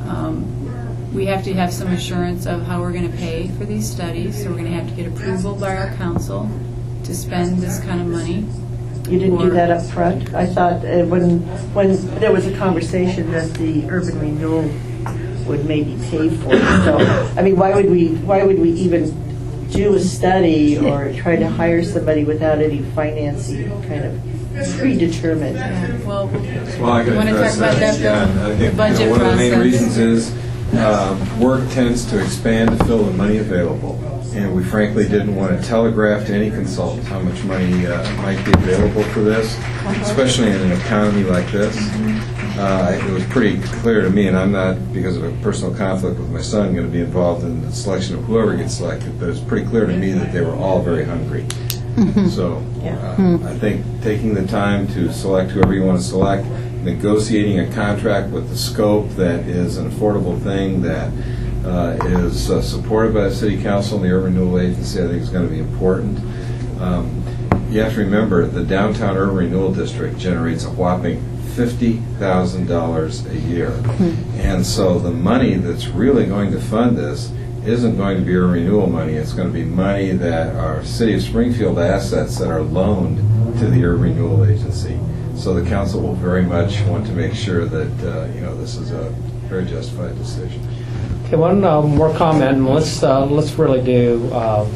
have some assurance of how we're going to pay for these studies. So we're going to have to get approval by our council to spend this kind of money. You didn't do that up front? I thought when there was a conversation that the urban renewal would maybe pay for it. So, I mean, why would we even do a study or try to hire somebody without any financing kind of predetermined? Yeah, well, I want to talk about that, Yeah, I think the budget one of the main process. reasons is work tends to expand to fill the money available. And we frankly didn't want to telegraph to any consultants how much money might be available for this, especially in an economy like this. It was pretty clear to me, and I'm not, because of a personal conflict with my son, going to be involved in the selection of whoever gets selected, but it's pretty clear to me that they were all very hungry. So I think taking the time to select whoever you want to select, negotiating a contract with the scope that is an affordable thing that is supported by the City Council and the Urban Renewal Agency, I think is going to be important. You have to remember the Downtown Urban Renewal District generates a whopping $50,000 a year. And so the money that's really going to fund this isn't going to be urban renewal money. It's going to be money that are City of Springfield assets that are loaned to the Urban Renewal Agency. So the council will very much want to make sure that this is a very justified decision. Okay, one more comment, and let's really do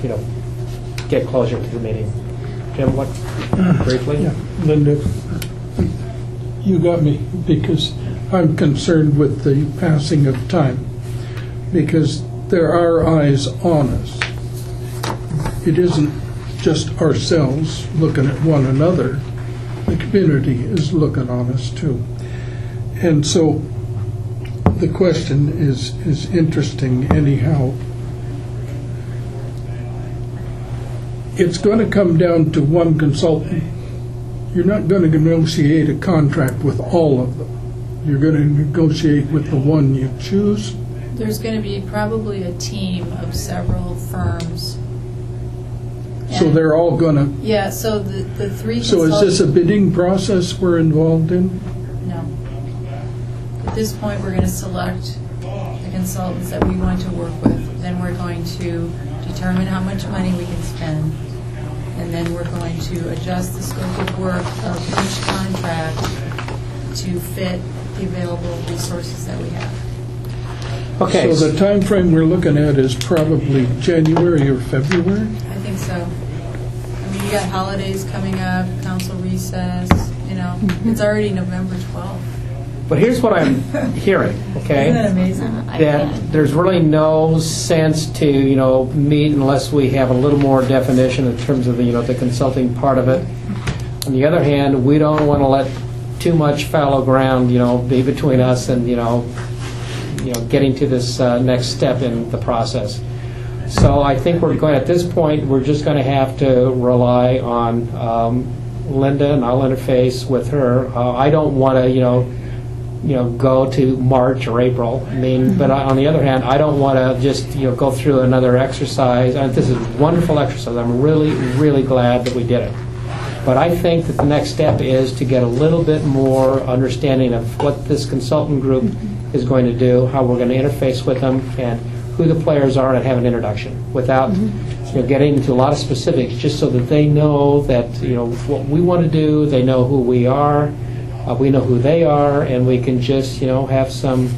get closer to the meeting. Jim, what briefly? Yeah, Linda, you got me, because I'm concerned with the passing of time, because there are eyes on us. It isn't just ourselves looking at one another. The community is looking on us too. And so the question is interesting anyhow. It's going to come down to one consultant. You're not going to negotiate a contract with all of them. You're going to negotiate with the one you choose. There's going to be probably a team of several firms. So they're all going to... Yeah, so the three So is this a bidding process we're involved in? No. At this point, we're going to select the consultants that we want to work with. Then we're going to determine how much money we can spend. And then we're going to adjust the scope of work of each contract to fit the available resources that we have. Okay. So the time frame we're looking at is probably January or February? I think so. I mean, you got holidays coming up, council recess, it's already November 12th. But here's what I'm hearing, okay? Isn't that amazing? That there's really no sense to, meet unless we have a little more definition in terms of the consulting part of it. On the other hand, we don't want to let too much fallow ground, be between us and, getting to this next step in the process. So I think at this point, we're just going to have to rely on Linda, and I'll interface with her. I don't want to, go to March or April. I mean, but on the other hand, I don't want to just, go through another exercise. This is a wonderful exercise. I'm really, really glad that we did it. But I think that the next step is to get a little bit more understanding of what this consultant group is going to do, how we're going to interface with them, and who the players are, and have an introduction without getting into a lot of specifics, just so that they know that what we want to do, they know who we are, we know who they are, and we can just have some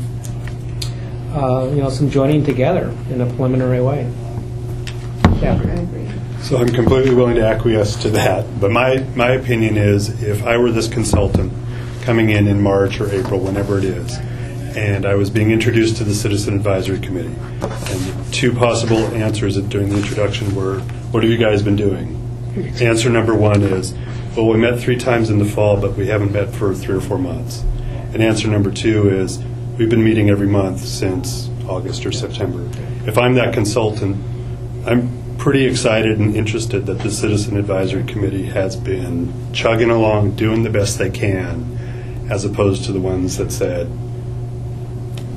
some joining together in a preliminary way. Yeah. So I'm completely willing to acquiesce to that. But my opinion is, if I were this consultant coming in March or April, whenever it is, and I was being introduced to the Citizen Advisory Committee, and the two possible answers during the introduction were, what have you guys been doing? Answer number one is, well, we met 3 times in the fall, but we haven't met for 3 or 4 months. And answer number 2 is, we've been meeting every month since August or September. If I'm that consultant, I'm pretty excited and interested that the Citizen Advisory Committee has been chugging along, doing the best they can, as opposed to the ones that said,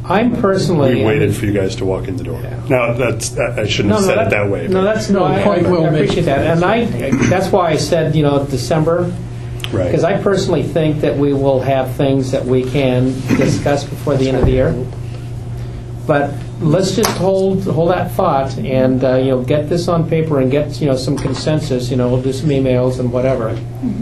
I'm personally... We waited for you guys to walk in the door. Now, I shouldn't have said it that way. No, I appreciate that. And that's why I said, December. Right. Because I personally think that we will have things that we can discuss before the end of the year. But let's just hold that thought and get this on paper and get some consensus. We'll do some emails and whatever.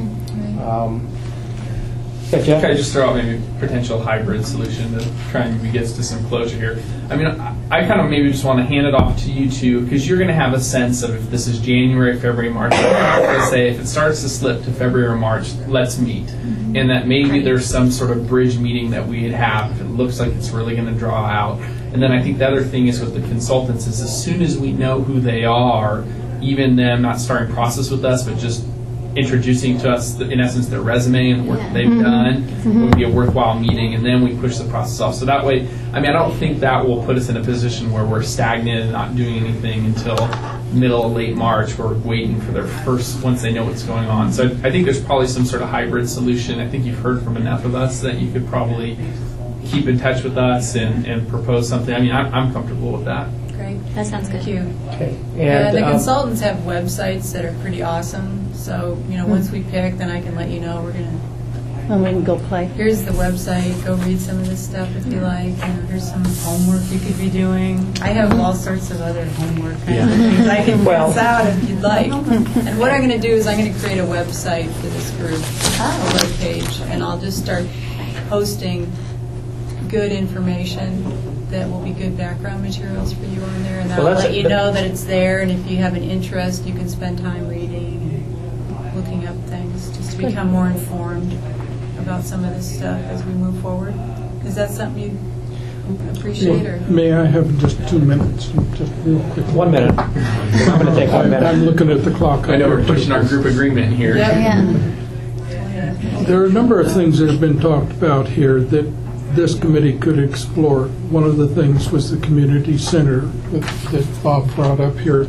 Yeah, Jeff? Can I just throw out maybe a potential hybrid solution to try and maybe get us to some closure here? I mean, I kind of maybe just want to hand it off to you two, because you're going to have a sense of if this is January, February, March. Let's say if it starts to slip to February or March, let's meet. And that maybe there's some sort of bridge meeting that we'd have if it looks like it's really going to draw out. And then I think the other thing is with the consultants is as soon as we know who they are, even them not starting process with us, but just introducing to us, in essence, their resume and the work that they've done would be a worthwhile meeting, and then we push the process off. So that way, I mean, I don't think that will put us in a position where we're stagnant and not doing anything until middle or late March. We're waiting for their first, once they know what's going on. So I think there's probably some sort of hybrid solution. I think you've heard from enough of us that you could probably keep in touch with us and propose something. I mean, I'm comfortable with that. Great. That sounds good. Thank you. Okay. And the consultants have websites that are pretty awesome. So, once we pick, then I can let you know we're going to... And we can go play. Here's the website. Go read some of this stuff if you like. Here's some homework you could be doing. I have all sorts of other homework kind of things I can pass out if you'd like. And what I'm going to do is I'm going to create a website for this group, a web page, and I'll just start posting good information that will be good background materials for you on there, and that'll let you know that it's there, and if you have an interest, you can spend time reading and looking up things just to become more informed about some of this stuff as we move forward. Is that something you appreciate? Or? May I have just 2 minutes? Just real quick. 1 minute. I'm going to take 1 minute. I'm looking at the clock. I know we're pushing our group agreement here. Yeah. There are a number of things that have been talked about here that this committee could explore. One of the things was the community center that Bob brought up here.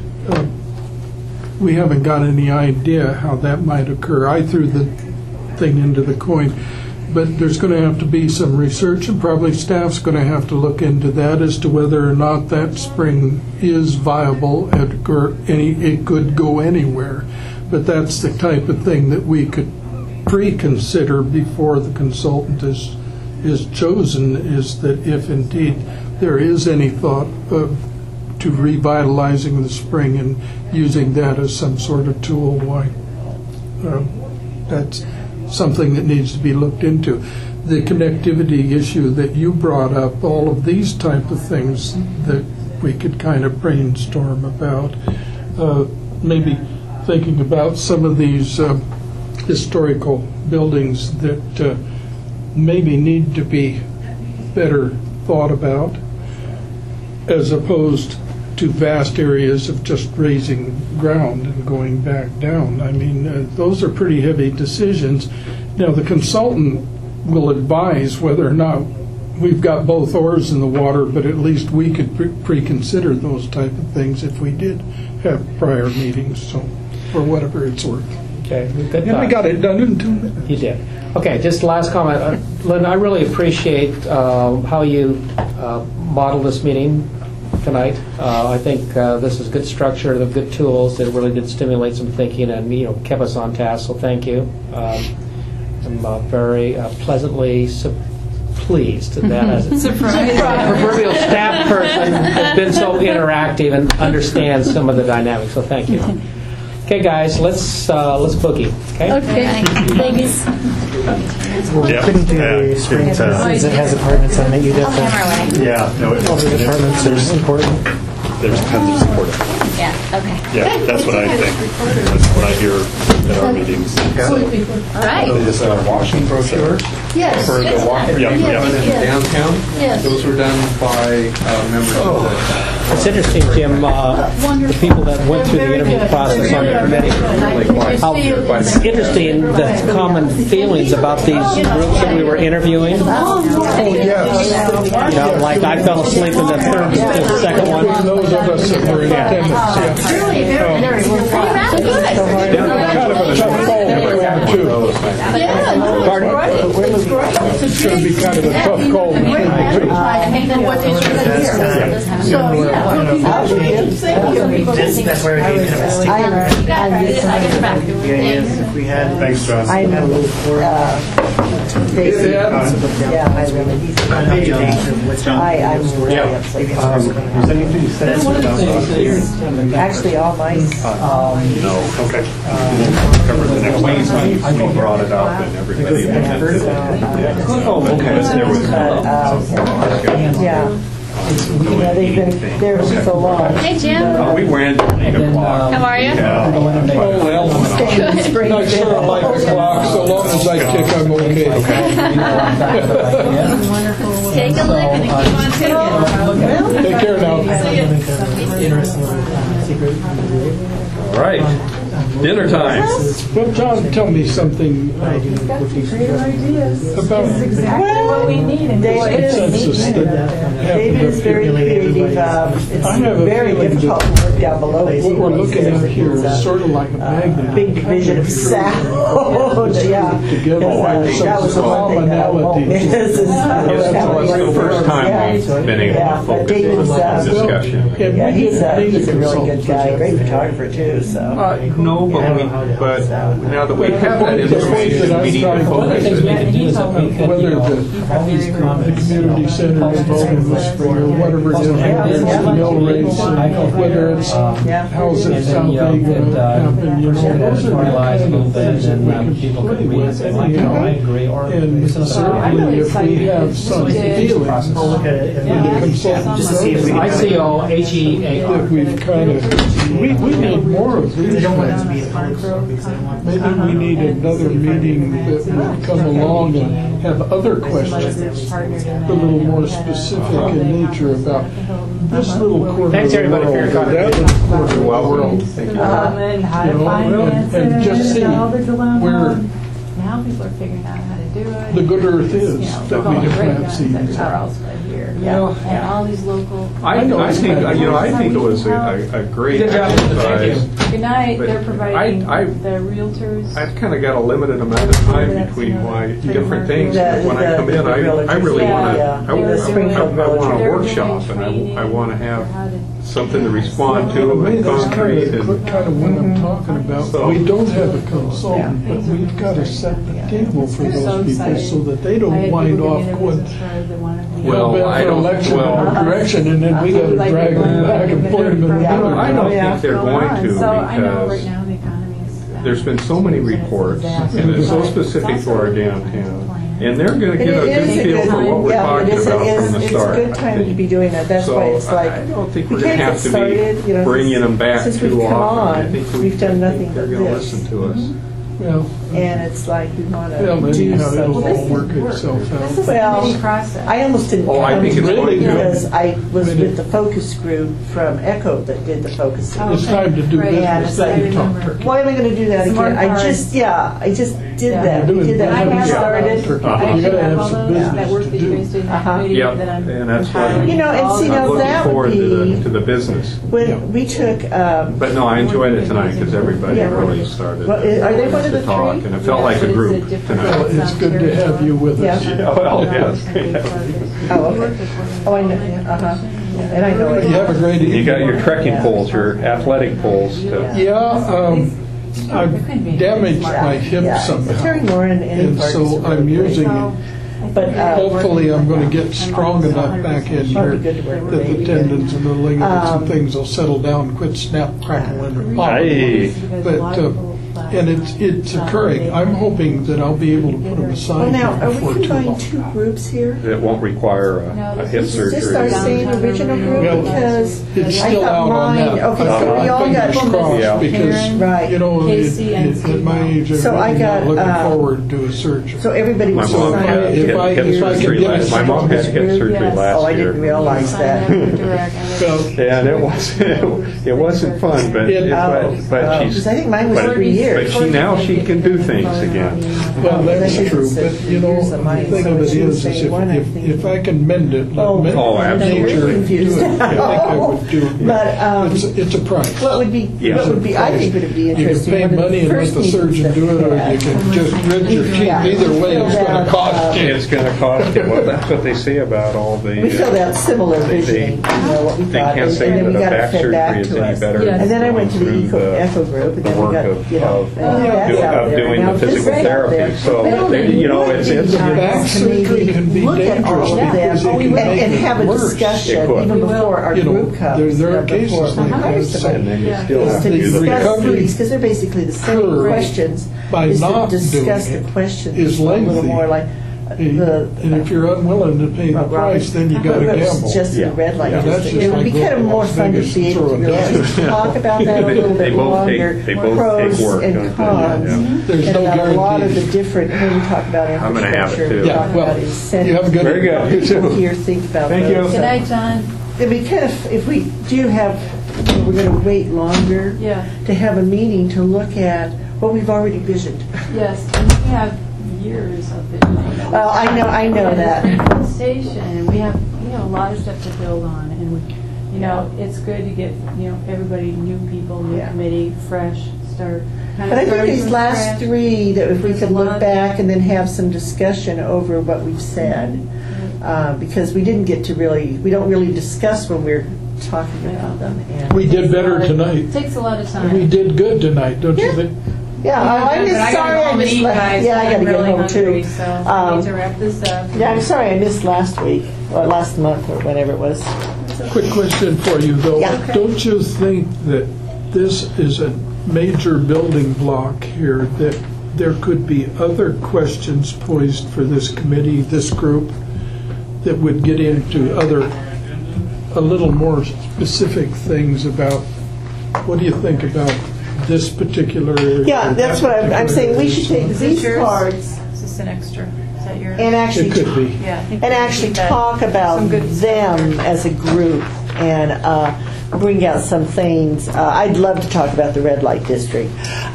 We haven't got any idea how that might occur. I threw the thing into the coin, but there's going to have to be some research, and probably staff's going to have to look into that as to whether or not that spring is viable and it could go anywhere. But that's the type of thing that we could pre-consider before the consultant is chosen, is that if indeed there is any thought to revitalizing the spring and using that as some sort of tool, why that's something that needs to be looked into. The connectivity issue that you brought up, all of these type of things that we could kind of brainstorm about, maybe thinking about some of these historical buildings that maybe need to be better thought about, as opposed to vast areas of just raising ground and going back down. I mean, those are pretty heavy decisions. Now, the consultant will advise whether or not we've got both oars in the water, but at least we could pre-consider those type of things if we did have prior meetings, so for whatever it's worth. Okay, good. And we got it done in 2 minutes. You did. Okay, just last comment. Lynn, I really appreciate how you modeled this meeting tonight. I think this is good structure, the good tools that really did stimulate some thinking and kept us on task, so thank you. I'm very pleasantly pleased that as a proverbial staff person has been so interactive and understands some of the dynamics, so thank you. Okay, guys, let's boogie. Okay. Okay. Thanks. We couldn't do a spring since it has apartments on it. You'd have to. Yeah, no, All the apartments are important. There's tons of support. Yeah, okay. Yeah, that's what I think. That's what I hear at our meetings. All right. Those walking brochures Yes. for the walking downtown, those were done by members of the... It's interesting, Jim, the people that went through the interview process on the committee, how interesting the common feelings about these groups that we were interviewing. Oh, yes. Like I fell asleep in the second one. Those of us that were in attendance, kind of a tough call between the two. Pardon? It's going to be kind of a tough call between the two. Okay, then what days are you That's, here? so, that's where we can invest. I get it back. The idea is if we had. Thanks, John. I know. Yeah, I really. I'm really upset. Actually, all my. No, okay. Cover the next one. We brought it up and everybody attended it. Oh, okay. There was Yeah. They've been there so long. Hey, Jim. We went at 8 o'clock. How are you? Oh, well, not sure I like the clock, so long as I kick, I'm okay. Take a lick and keep on ticking. Take care now. All right. Dinner time. Well, John, tell me something about What we need. consensus that David is very creative. It's very difficult to work down below. what we're looking at here is sort of like a magnet. Big division of sound. Yeah. Together, That was the one thing that I won't miss. It's the first time we've been able to focus on the discussion. Yeah, he's a really good guy, great photographer too. So. No, but now that we have that information, we need to focus it. Whether the community center involved in the spring or whatever it is, whether it's the mill rates, or whether it's houses, South Bay going to happen, you know, those are the kind of things that we can play with anyhow. And certainly if we have some feeling with the consultants, I see all HEA. that we've kind of, we need more of these. Maybe we need another meeting that would come along and have other questions, a little more specific in nature about this little corner Thanks, of the everybody, for your world, or that little corner of the world. And how to You know, finance and it, just see all the dilemma. where Now people are figuring out how to do it. the good earth is You know, that we're we going have great plant guns seeds. at Charles right here. Well, And all these local. I think it was a great Good job. exercise. Good night, But they're providing I- the realtors. I've kind of got a limited amount of time between my different things. When I come in, I really want to, I want a workshop, and I want to have something to respond to, Maybe and that's concrete, kind of what I'm talking about. We don't have a consultant, but we've got to set the table for those people so that they don't wind off going, Well, I don't- election in well- our direction, and then we got to drag them back and point them in another I don't direction. think they're going to, So I know right because now the economy is. there's been so many reports, and it's so specific to our downtown, and they're going to get a good feel for what we're talking about from the start. It's a good time to be doing that. That's why it's like, I don't think we we're going to can't have get to started, you be know, bringing them back since we've too come often. I on, think we've done nothing they're but going to this. listen to us. Well, And it's like we want to well, do anyhow, it'll all something. work itself This is out. a Well, committee process. I almost didn't Oh, I come think it's going to. because I was with the focus group from ECHO that did the focus group. It's time to do Right. Yeah, business it's that like- we talked turkey. Why am I going to do that Some more again? I cards. just did Yeah. that. We Doing did that when we business started. turkey. I You actually got to have have all some those, that business work to that you guys do. did in that Uh-huh. committee Yep, that I'm and that's what compiling. You know, and all see, of now I'm them. looking that forward would be- to the business. When we took, But no, I enjoyed it tonight because everybody Yeah. really started Well, are they one of the to talk, three? and it felt Yeah, like but a it's group different- tonight. Well, it's good to have you with us. Yeah. Well, yes. oh, okay. Oh, I know, uh-huh. And I know it. You have a great evening. You got your trekking poles, your athletic poles. Yeah, I've damaged my hip Yeah, somehow. Terry Moran and And so I'm using it. But Hopefully, I'm going to get strong enough back in here that the tendons and the ligaments and things will settle down, quit snap, crackling, or pop. Hey. But and it's occurring. I'm hoping that I'll be able to put them Well, aside now, are before we too combining long. two groups here? It won't require a hip Is this our surgery. same original group? Well, Because It's I still thought out on mine, that. okay, so we all got, Fingers crossed, Yeah. because, Right. you know, Casey and at my age, So I I'm got, really not looking forward to a surgery. so everybody My was mom signed had up. if hip I can surgery get last. it My mom had hip surgery Yes. last Oh, I year. didn't realize that. Yeah, and it wasn't fun, but Because she's I think mine was but- 3 years. But now she can do things again. Well, that's true, but you know, the thing of it is if I can mend it, let Oh, absolutely. nature confused do it. I think I would do it. But It's a price. what would be, I think would be interesting. You can pay one of money and let first the meetings surgeon that do it, we or had. you can just rinse your teeth. Yeah. Either way, it's going to cost you. It's going to cost you. Well, that's what they say about all the. We filled out similar visioning, you know, what we They thought, can't and say then we that a got it back fed back surgery is to any us. better. Yes. And then I went to the going through Echo group, and the then we work got, of- you know, of that's out there. doing Now, the this physical is out there. therapy. So, But you know, it's Back surgery can be look at all dangerous of them because it can make and it have a worse. discussion It could. even before our You know, group comes. there are before cases we like hire that. somebody. and then you still Is have to to do the discuss recovery these, because they're basically the same curve questions, by is to not discuss doing the it questions is a little lengthy. more like And if you're unwilling to pay the price, then you got to gamble. Suggested the red light Yeah, that's district. just It would be like kind of going to more Las fun to Vegas be and able throw to a really dime. talk about that a little They bit both take- longer. they both take Pros work, and don't they? cons. Yeah. There's And no about a lot of the guarantees. different, when we talk about I'm gonna have it infrastructure, too. we Yeah, talk well, about incentives. you have a good. Very good. You People too. here think about Thank those. you. So Good night, John. it'd be kind of, if we do have, we're going to wait longer Yeah. to have a meeting to look at what we've already visioned. Yes, and we have years of visioning. Well, I know that. The station, we have a lot of stuff to build on, and it's good to get, everybody, new people, new Yeah. committee, fresh, start. But I think these last three, that if we could look back and then have some discussion over what we've said, because we don't really discuss when we're talking about them. And We did better tonight. It takes a lot of time. We did good tonight, don't you think? yeah, I'm But just I sorry gotta go home I and missed eat, guys. Yeah, I got to I'm get really home hungry, too. so I need to wrap this up. Yeah, I'm sorry I missed last week, or last month, or whenever it was. Quick question for you, though. Yeah. Don't you think that this is a major building block here, that there could be other questions posed for this committee, this group, that would get into a little more specific things about, what do you think about this particular area? Yeah, that's what I'm saying. We should take Is this these yours? cards Is this an extra? Is that yours? and actually It could be. Yeah. I think and we actually need that. talk about Some good stuff them there. as a group and bring out some things. I'd love to talk about the red light district.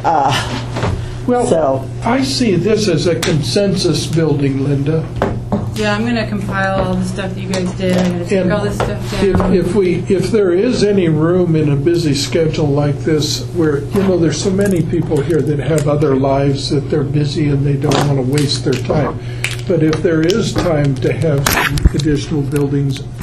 Well, So- I see this as a consensus building, Linda. Yeah, I'm going to compile all the stuff that you guys did. I'm going to take And all this stuff down. If there is any room in a busy schedule like this, where, there's so many people here that have other lives, that they're busy and they don't want to waste their time. But if there is time to have some additional buildings,